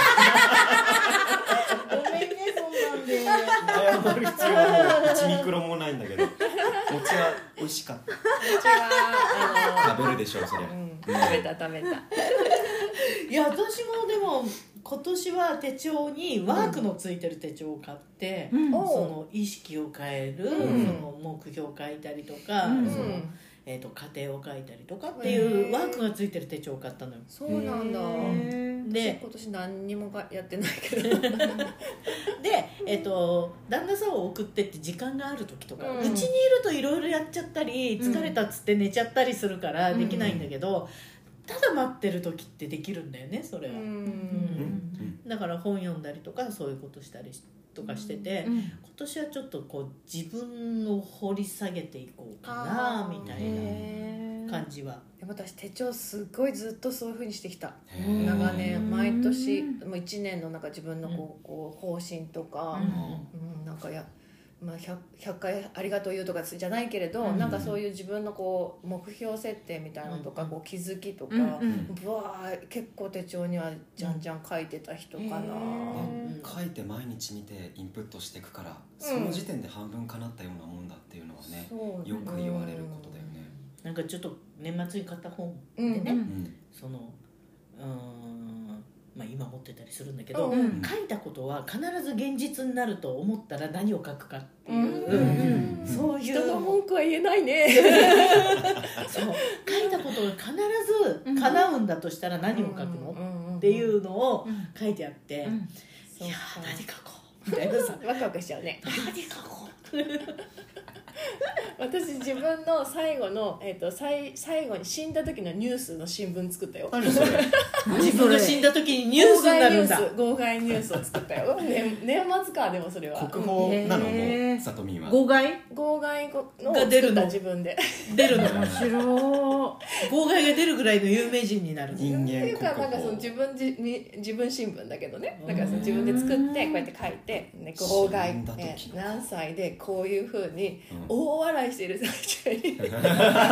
た。 ごめんね、そんなんで。 謝る必要はもういちミクロもないんだけど、餅は美味しかった。 こんにちはあの食べるでしょうそりゃ、 うん食べた食べたいや私もでも今年は手帳にワークのついてる手帳を買って、 うんその意識を変える、 うんその目標を書いたりとか、 うんそのえー、と家庭を書いたりとかっていうワークがついてる手帳を買ったのよ。 そうなんだへで今年何にもがやってないけどで、えー、と旦那さんを送ってって時間がある時とかうんうち、にいるといろいろやっちゃったり疲れたっつって寝ちゃったりするからできないんだけど、ただ待ってる時ってできるんだよねそれは。 うんうんだから本読んだりとかそういうことしたりとかしてて、 うん今年はちょっとこう自分を掘り下げていこうかなみたいな感じは。 でも私手帳すごいずっとそういう風にしてきたへー長年毎年もういちねんの中自分のこうこう方針とか、うんなんかや、まあ、ひゃく, ひゃっかいありがとう言うとかじゃないけれど、 うんなんかそういう自分のこう目標設定みたいなのとか、 うんこう気づきとか、 うんうんぶわー結構手帳にはじゃんじゃん書いてた人かな、 へーね書いて毎日見てインプットしていくから、 うんその時点で半分叶ったようなもんだっていうのはね、 そうよく言われることだよね。 なんかちょっと年末に買った本でうんね、 うんそのうーんまあ今持ってたりするんだけど、 うん書いたことは必ず現実になると思ったら何を書くかっていう、 うんうんそういう人の文句は言えないねそう書いたことが必ず叶うんだとしたら何を書くの、っていうのを書いてあって、いやそうかー何書こうみたいなさワクワクしちゃうね何書こう私自分の最後の、えー、と最最後に死んだ時のニュースの新聞作ったよ何それ自分が死んだ時にニュースになるんだ。 号外ニュース号外ニュースを作ったよ、ね、年末かでもそれは国宝なのへーもさとみんは号外号外のをが出るの作った自分で出るの面白号外が出るぐらいの有名人になるの。 人間っていう国かなんかその宝自分じみ自分新聞だけどねだからその自分で作ってこうやって書いて、ね、号外死んだ時のえー何歳でこういうふうにうん大笑いしてる最中に幸せな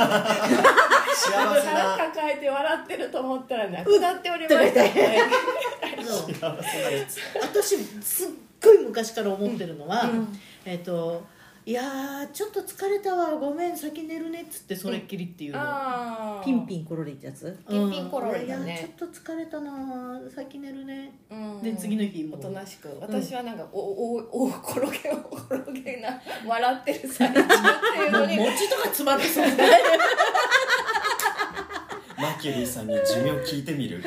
抱えて笑ってると思ったらなくなっておりましたねそう幸せなやつ私すっごい昔から思ってるのは、 うんえっ、といやーちょっと疲れたわごめん先寝るねっつってそれっきりっていうの、 あーピンピンコロリってやつ？ ピンピンコロリだねうんいやちょっと疲れたな先寝るねうんで次の日もおとなしく私はなんかおおお転げお転げな笑ってる最中っていうのに餅とか詰まってそうねマキュリーさんに寿命聞いてみる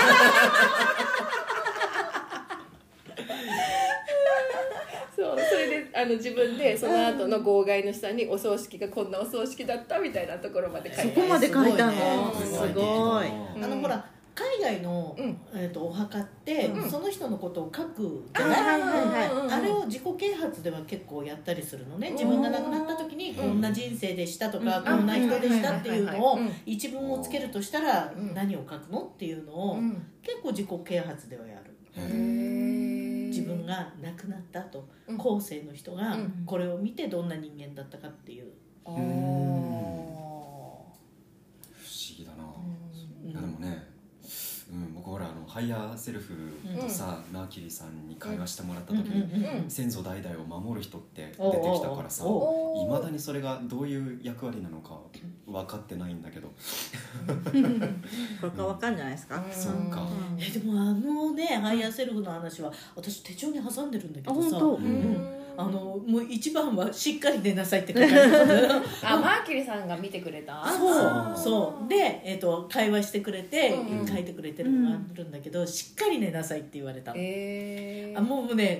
そうそれであの自分でその後の号外の下にお葬式がこんなお葬式だったみたいなところまで書いてそこまで書いたの？ すすごいねごい。 うんあのほら海外の、 うんえー、とお墓って、 うんその人のことを書くじあゃない、 はいはいはい。 あれを自己啓発では結構やったりするのね。自分が亡くなった時にうんこんな人生でしたとか、 うんこんな人でしたっていうのをうん一文をつけるとしたらうん何を書くのっていうのをうん結構自己啓発ではやる。 へへーー自分が亡くなった後、 うん後世の人がうんこれを見てどんな人間だったかっていう、 あー不思議だな、 うんいやでもね、うん、僕ほらあのハイヤーセルフとさ、マーキュリーさんに会話してもらった時に、 うんうん先祖代々を守る人って出ておうきたからさおういまだにそれがどういう役割なのか分かってないんだけど、 これからわかんじゃないですか？ そうかえでもあのねハイヤーセルフの話は私手帳に挟んでるんだけどさ、 あ本当うんあのもう一番はしっかり寝なさいって書かれてるあマーキュリーさんが見てくれたそうそうで、えー、と会話してくれて、 うんうん書いてくれてるのがあるんだけど、しっかり寝なさいって言われたの、 えーあもうね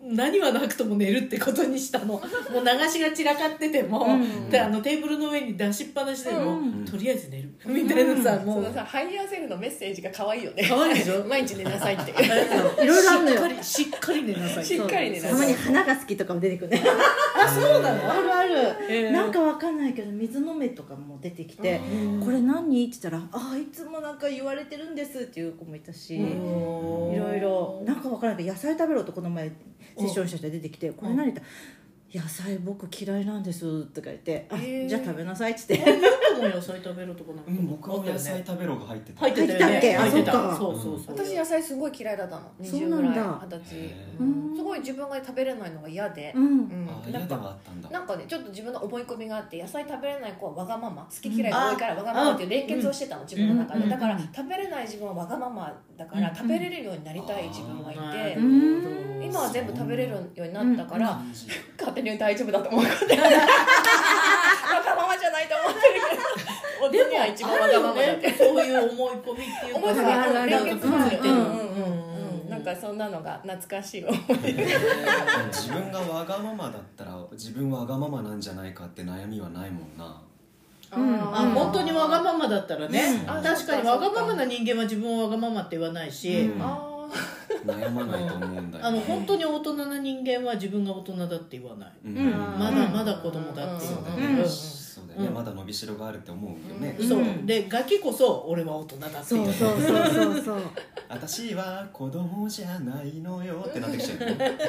何はなくとも寝るってことにしたの。もう流しが散らかってても、うん、であのテーブルの上に出しっぱなしでも、うん、とりあえず寝るみたいなさ、うん、もうそのさハイヤーセルのメッセージが可愛いよね。 可愛いでしょ毎日寝なさいっていろいろあるのよ。 しっかり寝なさい。 しっかり寝なさい。 たまに花が好きとかも出てくるね。 あ、そうなの。 あるある、 えー、 なんかわかんないけど水飲めとかも出てきて、これ何って言ったら、あいつもなんか言われてるんですっていう子もいたし、いろいろなんかわからないけど野菜食べろとこの前セッションした人が出てきて、これ何言ったら野菜僕嫌いなんですとか言って、あ、えー、じゃあ食べなさいっつって、 僕も野菜食べろとかなんか、 うん、僕も野菜食べろが入ってた。 入ってたっけ？ あ、そっか。 そうそうそう。 私野菜すごい嫌いだったの。にじゅうぐらい、はたち、すごい自分が食べれないのが嫌で、 うんうん、 あ、嫌ではあったんだ。 なんかね、ちょっと自分の思い込みがあって、野菜食べれない子はわがまま、好き嫌いが多いからわがままっていう連結をしてたの、自分の中で。だから食べれない自分はわがままだから食べれるようになりたい自分がいて、今は全部食べれるようになったから、勝手に大丈夫だと思う。わがままじゃないと思ってるけど、夫には一番わがままだって、 そういう思い込みっていうか、 思い込みが連結されてる。なんかそんなのが懐かしい思い出。 自分がわがままだったら自分わがままなんじゃないかって悩みはないもんな。 うん、あ、本当にわがままだったらね、うん、確かにわがままな人間は自分をわがままって言わないし、うん、あ悩まないと思うんだよ、ね、 あの本当に大人な人間は自分が大人だって言わない、うん、まだまだ子供だって言わない、うんうん、 そうだよね、うん、まだ伸びしろがあるって思うよね、 うん、そうでガキこそ俺は大人だって言う、 そうそうそうそうそう私は子供じゃないのよってなってきちゃうよね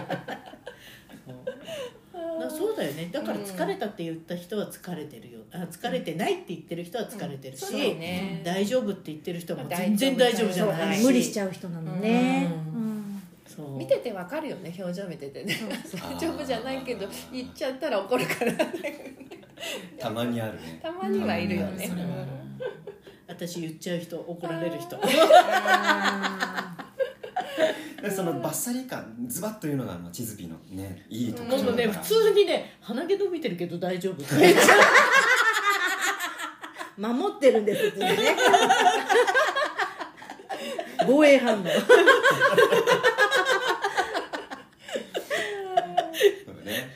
そうだよね。だから疲れたって言った人は疲れてるよ、あ、疲れてないって言ってる人は疲れてるし、うんね、大丈夫って言ってる人も全然大丈夫じゃないし、 無理しちゃう人なのね、うんうん、 そう見ててわかるよね、表情見ててね大丈夫じゃないけど言っちゃったら怒るからたまにあるね、 たまにはいるよね、 それは私言っちゃう人、怒られる人でそのバッサリ感ズバッというのがチズピーのねいいところだから、 ね、普通にね鼻毛伸びてるけど大丈夫守ってるんですってね防衛反応そうね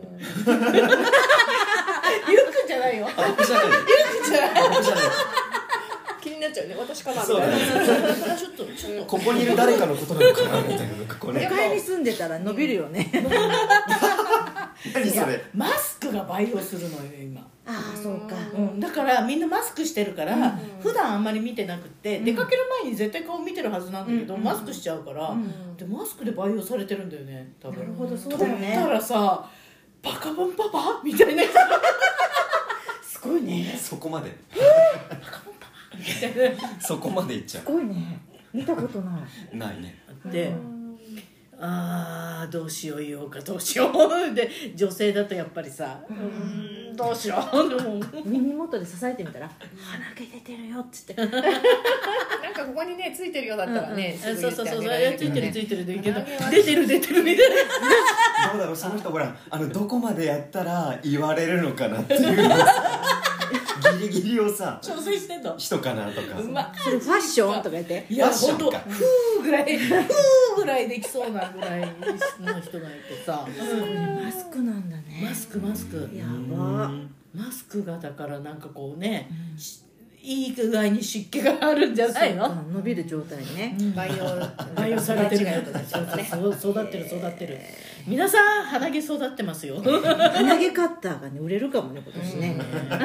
ゆうくんじゃないよ、 僕じゃない、 ゆうくんじゃない僕じゃない気になっちゃうね、私かなみたいな、 ちょっとちょっとここにいる誰かのことなのかなみたいな、ここね都会に住んでたら伸びるよね、うん、 何それ、 マスクが培養するのよ今。 ああそうか、 うん、だからみんなマスクしてるから、うん、普段あんまり見てなくて、うん、出かける前に絶対顔見てるはずなんだけど、うん、マスクしちゃうから、うん、でマスクで培養されてるんだよね多分。 なるほど、そうだよね。 だからさバカボンパパみたいなすごいね、 そこまでバカボンパパみたいなそこまでいっちゃう、 すごいね、見たことないないね。 で、あーどうしよう言おうかどうしようで女性だとやっぱりさ、うーんどうしよう耳元で支えてみたら鼻毛出てるよっつってなんかここにねついてるようだったらね、 うんうん、そうそうそう、ついてるついてるでいいけど出てる出てるみたいなどうだろう、その人ほらあのどこまでやったら言われるのかなっていうギリギリをさ調整してんの人かなとか、 うまそれファッションとか言って、 いやほんとフーぐらいフーぐらいできそうなぐらいの人がいてさ、 マスクなんだね。 マスクマスクやば、 マスクがだからなんかこうね、うん、いい具合に湿気があるんじゃないの、 伸びる状態ね、 うん、培養培養されてるそうそう育ってる育ってる、皆さん鼻毛育ってますよ鼻毛カッターがね売れるかもね今年ね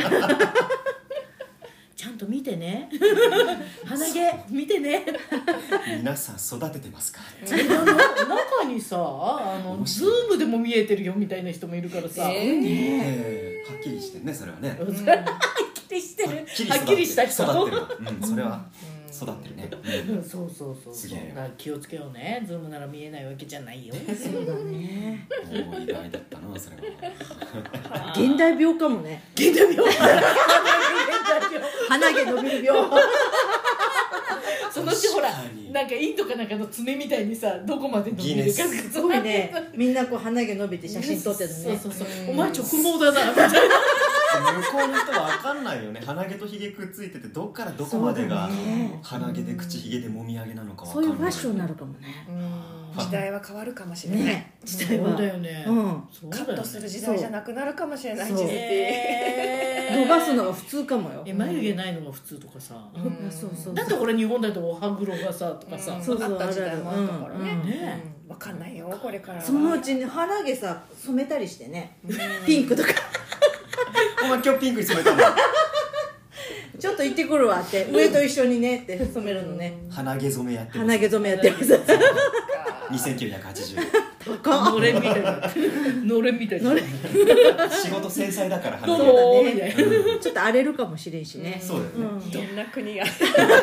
ちゃんと見てね鼻毛見てね皆さん育ててますか中にさあのズームでも見えてるよみたいな人もいるからさ、 えーね、はっきりしてねそれはね、 うん、はっきりしてるはっきりした人育ってる、うん、それは育ってるね、 うん、そうそうそうそう、気をつけようね、ズームなら見えないわけじゃないよそうだねもう意外だったなそれは現代病かもね、 現代病鼻毛伸びる病そのうちほらなんかインドかなんかの爪みたいにさどこまで伸びるかすごいねみんなこう鼻毛伸びて写真撮ってるのねそうそうそうお前直毛だなみたいな向こうの人は分かんないよね、鼻毛とひげくっついててどっからどこまでが鼻毛で口ひげでもみあげなのか分かんない、 そういうファッションになるかもね、 うん時代は変わるかもしれない、 ね時代はそうだよね、 うんカそうだよねットする時代じゃなくなるかもしれない。 そうチズピーえー伸ばすのが普通かもよ。 え眉毛ないのが普通とかさ、 うんそうそうだってこれ日本だとお歯黒がさとかさ、 うんそうそうあった時代もあったからね、 うんうんねうんわかんないよこれからは。 そのうちに鼻毛さ染めたりしてね、ピンクとかお前今日ピンクに染めたの？ ちょっと行ってくるわって上と一緒にねって染めるのね。 鼻毛染めやってます。 鼻毛染めやってます。 にせんきゅうひゃくはちじゅう。 のれんみたいなのれんみたいな仕事繊細だから鼻どう毛。 もねみたいなちょっと荒れるかもしれんしね。 そうだよね。 うんどんな国が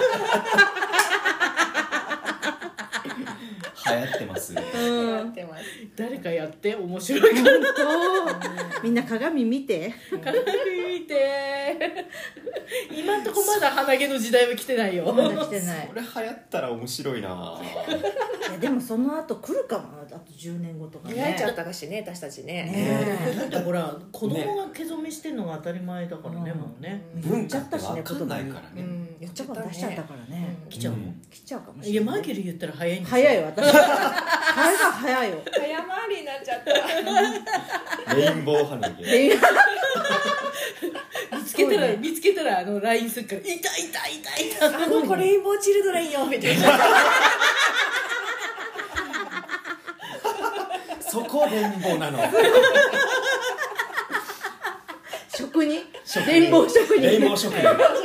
流行ってます。 やってます。 誰かやって面白いからそうみんな鏡見て。 鏡見て今んとこまだ鼻毛の時代は来てないよまだ来てない。 これ流行ったら面白いな。 いやでもその後来るかも。あとじゅうねんごとかね。 出会えちゃったかしね私たちね。 ねだってほら子供が毛染めしてんのが当たり前だからね、 ねもうね文化って分かんないからね。 うん言っちゃったね。 出しちゃったからね。 来ちゃうの、 来ちゃうかもしれない。 いやマイケル言ったら早いんですよ早いよ私。あれが早いよ。 早回りになっちゃった。 レインボー鼻毛。 で見つけたら見つけたらあの ライン するから痛い痛い痛い痛いあの子レインボーチルドレンよみたいな。 そこレインボーなの。 職人職人レインボー職人レインボー職人。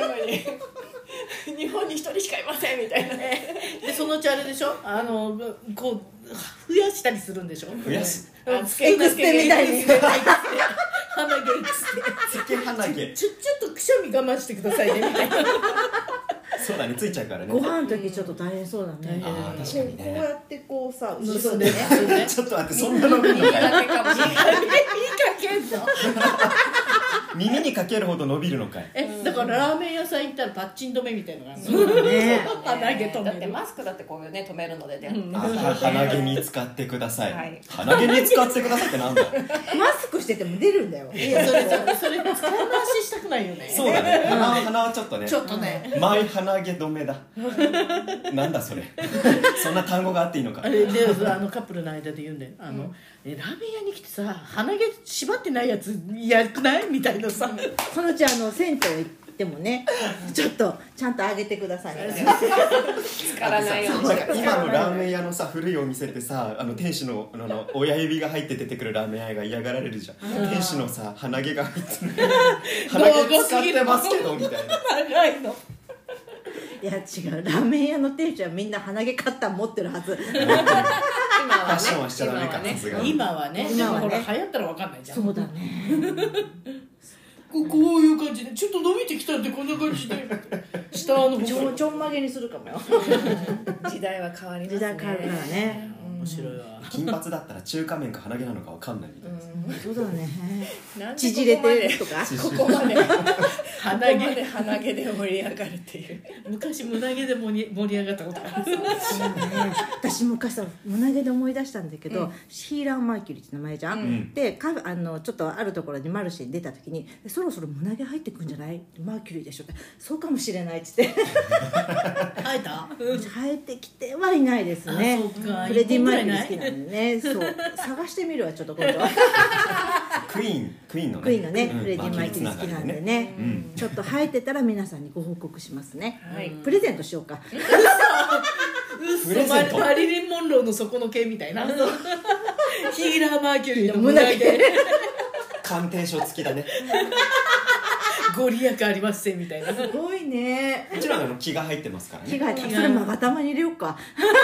日本に一人しかいませんみたいなね。 でそのうちあれでしょあのこう増やしたりするんでしょ増やす。 あエクステみたいに。 鼻毛エクステつけ鼻毛。 ちょちょっとくしゃみ我慢してくださいねみたいなそうだね、ついちゃうからね。 ご飯の時ちょっと大変そうだね。 ああ、確かにこうね。 やってこうさ後ろそうでね。 ねちょっと待って、そんな伸びるのかよ。 だけかもしれない。 かけんの耳にかけるほど伸びるのかい。 えだからラーメン屋さん行ったらパッチン止めみたいなのがあるのそうだね。 鼻毛止めるだってマスクだってこういうね止めるのでね。 うんあは鼻毛に使ってください。 はい鼻毛に使ってくださいってなんだよ。 マスクしてても出るんだよ。 いやそれそれそれ使い回ししたくないよねそうだね。鼻は鼻はちょっとね。 ちょっとねマイ鼻毛止めだ。なんだそれ。そんな単語があっていいのかあ。れであのカップルの間で言うんだよあの、えラーメン屋に来てさ鼻毛縛ってないやつやくないみたいなさそのうちあの銭湯行ってもね、ちょっとちゃんと上げてください。 つからないようになんか今のラーメン屋のさ古いお店ってさあの店主のあの親指が入って出てくるラーメン屋が嫌がられるじゃん。店主のさ鼻毛が入ってる鼻毛使ってますけどみたいな。 長いのいや違う、ラーメン屋の店主はみんな鼻毛カッター持ってるはず。 今はねファッションはしちゃダメか今はねさすがに。 今はね今はねでもほら流行ったら分かんないじゃんそうだね。 こうこういう感じでちょっと伸びてきたんでこんな感じで下のちょ方からちょんまげにするかもよ。 時代は変わりますね。 時代変わるからね。 面白いわ金髪だったら中華麺か鼻毛なのかわかんないみたいな。 そうだね。 なんで縮れてるとか。 ここまでここ鼻まで毛鼻毛で盛り上がるっていう。 昔胸毛で盛り盛り上がったことある私昔さ胸毛で思い出したんだけど、シーラン・マーキュリーって名前じゃん、 んでカフあのちょっとあるところにマルシェに出た時にそろそろ胸毛入ってくんじゃないマーキュリーでしょってそうかもしれないっつって生えた生えてきてはいないですね。 あそうかフレディ・マーキュリー一本ぐらいない好きなんでねそう探してみるわちょっと今度はクイーンクイーンのね。 クイーンのね、 うんフレディ・マーキュリー好きなんでね、 うんちょっと生えてたら皆さんにご報告しますね、 はいプレゼントしようか。 嘘プレゼントマリリン・モンローの底の毛みたいなヒーラー・マーキュリーの胸胸毛鑑定書付きだね。 ご利益ありませんみたいなすごいね。 もちろんあの気が入ってますからね。 気が入ってそれも頭に入れようか。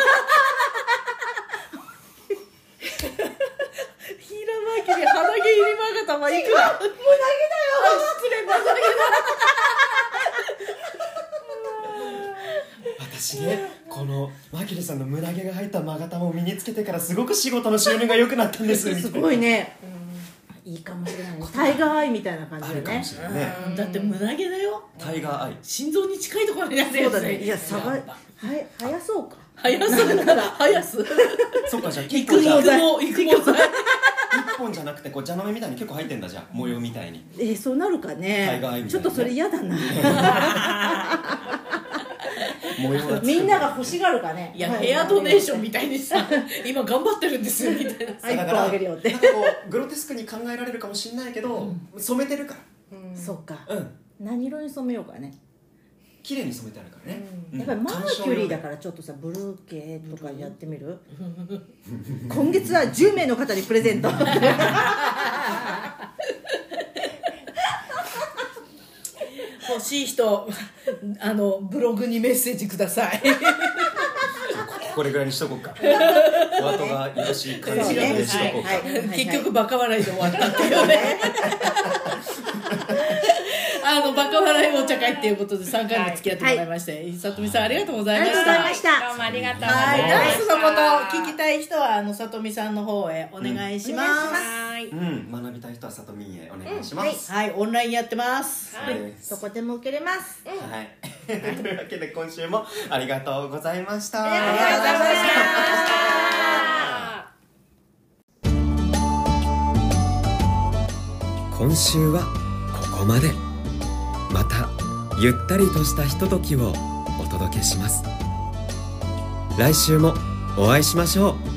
ヒーラー・マーキュリー鼻毛入りまがたまいくら胸毛だよ失礼胸毛私ねこのマキリさんの胸毛が入った勾玉を身につけてからすごく仕事の収入が良くなったんですみたいな。 すごいね、いいかもしれないね。タイガーアイみたいな感じだよねあるかもし。れないね。 うんだって胸毛だよタイガーアイ。 心臓に近いところにあるやつそうだね。いや、さが、はやっぱや、生やそうか。 生やす生やすそっかじゃあ育毛結構じゃあ育毛育毛剤一本じゃなくてこう蛇の目みたいに結構入ってんだじゃあ模様みたいに。 えー、そうなるかタイねガーアイみたいなねちょっとそれ嫌だな。 模様がつくみんなが欲しがるかね。 いや、 はヘアドネーションみたいにさ今頑張ってるんですみたいなあ、一個あげるよってなんかこうグロテスクに考えられるかもしれないけど、染めてるかそっか、 ら、うん、 何色に染めようかね。 綺麗に染めてあるからね、うんやっぱりマーキュリーだからちょっとさ、ブルー系とかやってみる今月はじゅうめいの方にプレゼント欲しい人あのブログにメッセージくださいこれぐらいにしとこうかお後がよろしい感じでしとこうか、 はいはいはい結局バカ笑いで終わったっていうねあのバカ笑いお茶会っていうことでさんかいも付き合ってもらいまして、さとみさんありがとうございました。 ありがとうございましたどうもありがとうございました。 はい、ダンスのこと聞きたい人はあのさとみさんの方へお願いします。 はいうん学びたい人はさとみんへお願いします、 はい、オンラインやってます。 はいですどこでも受けれます。 はいというわけで今週もありがとうございました。 ありがとうございました。 今週はここまで。またゆったりとしたひとときをお届けします。来週もお会いしましょう。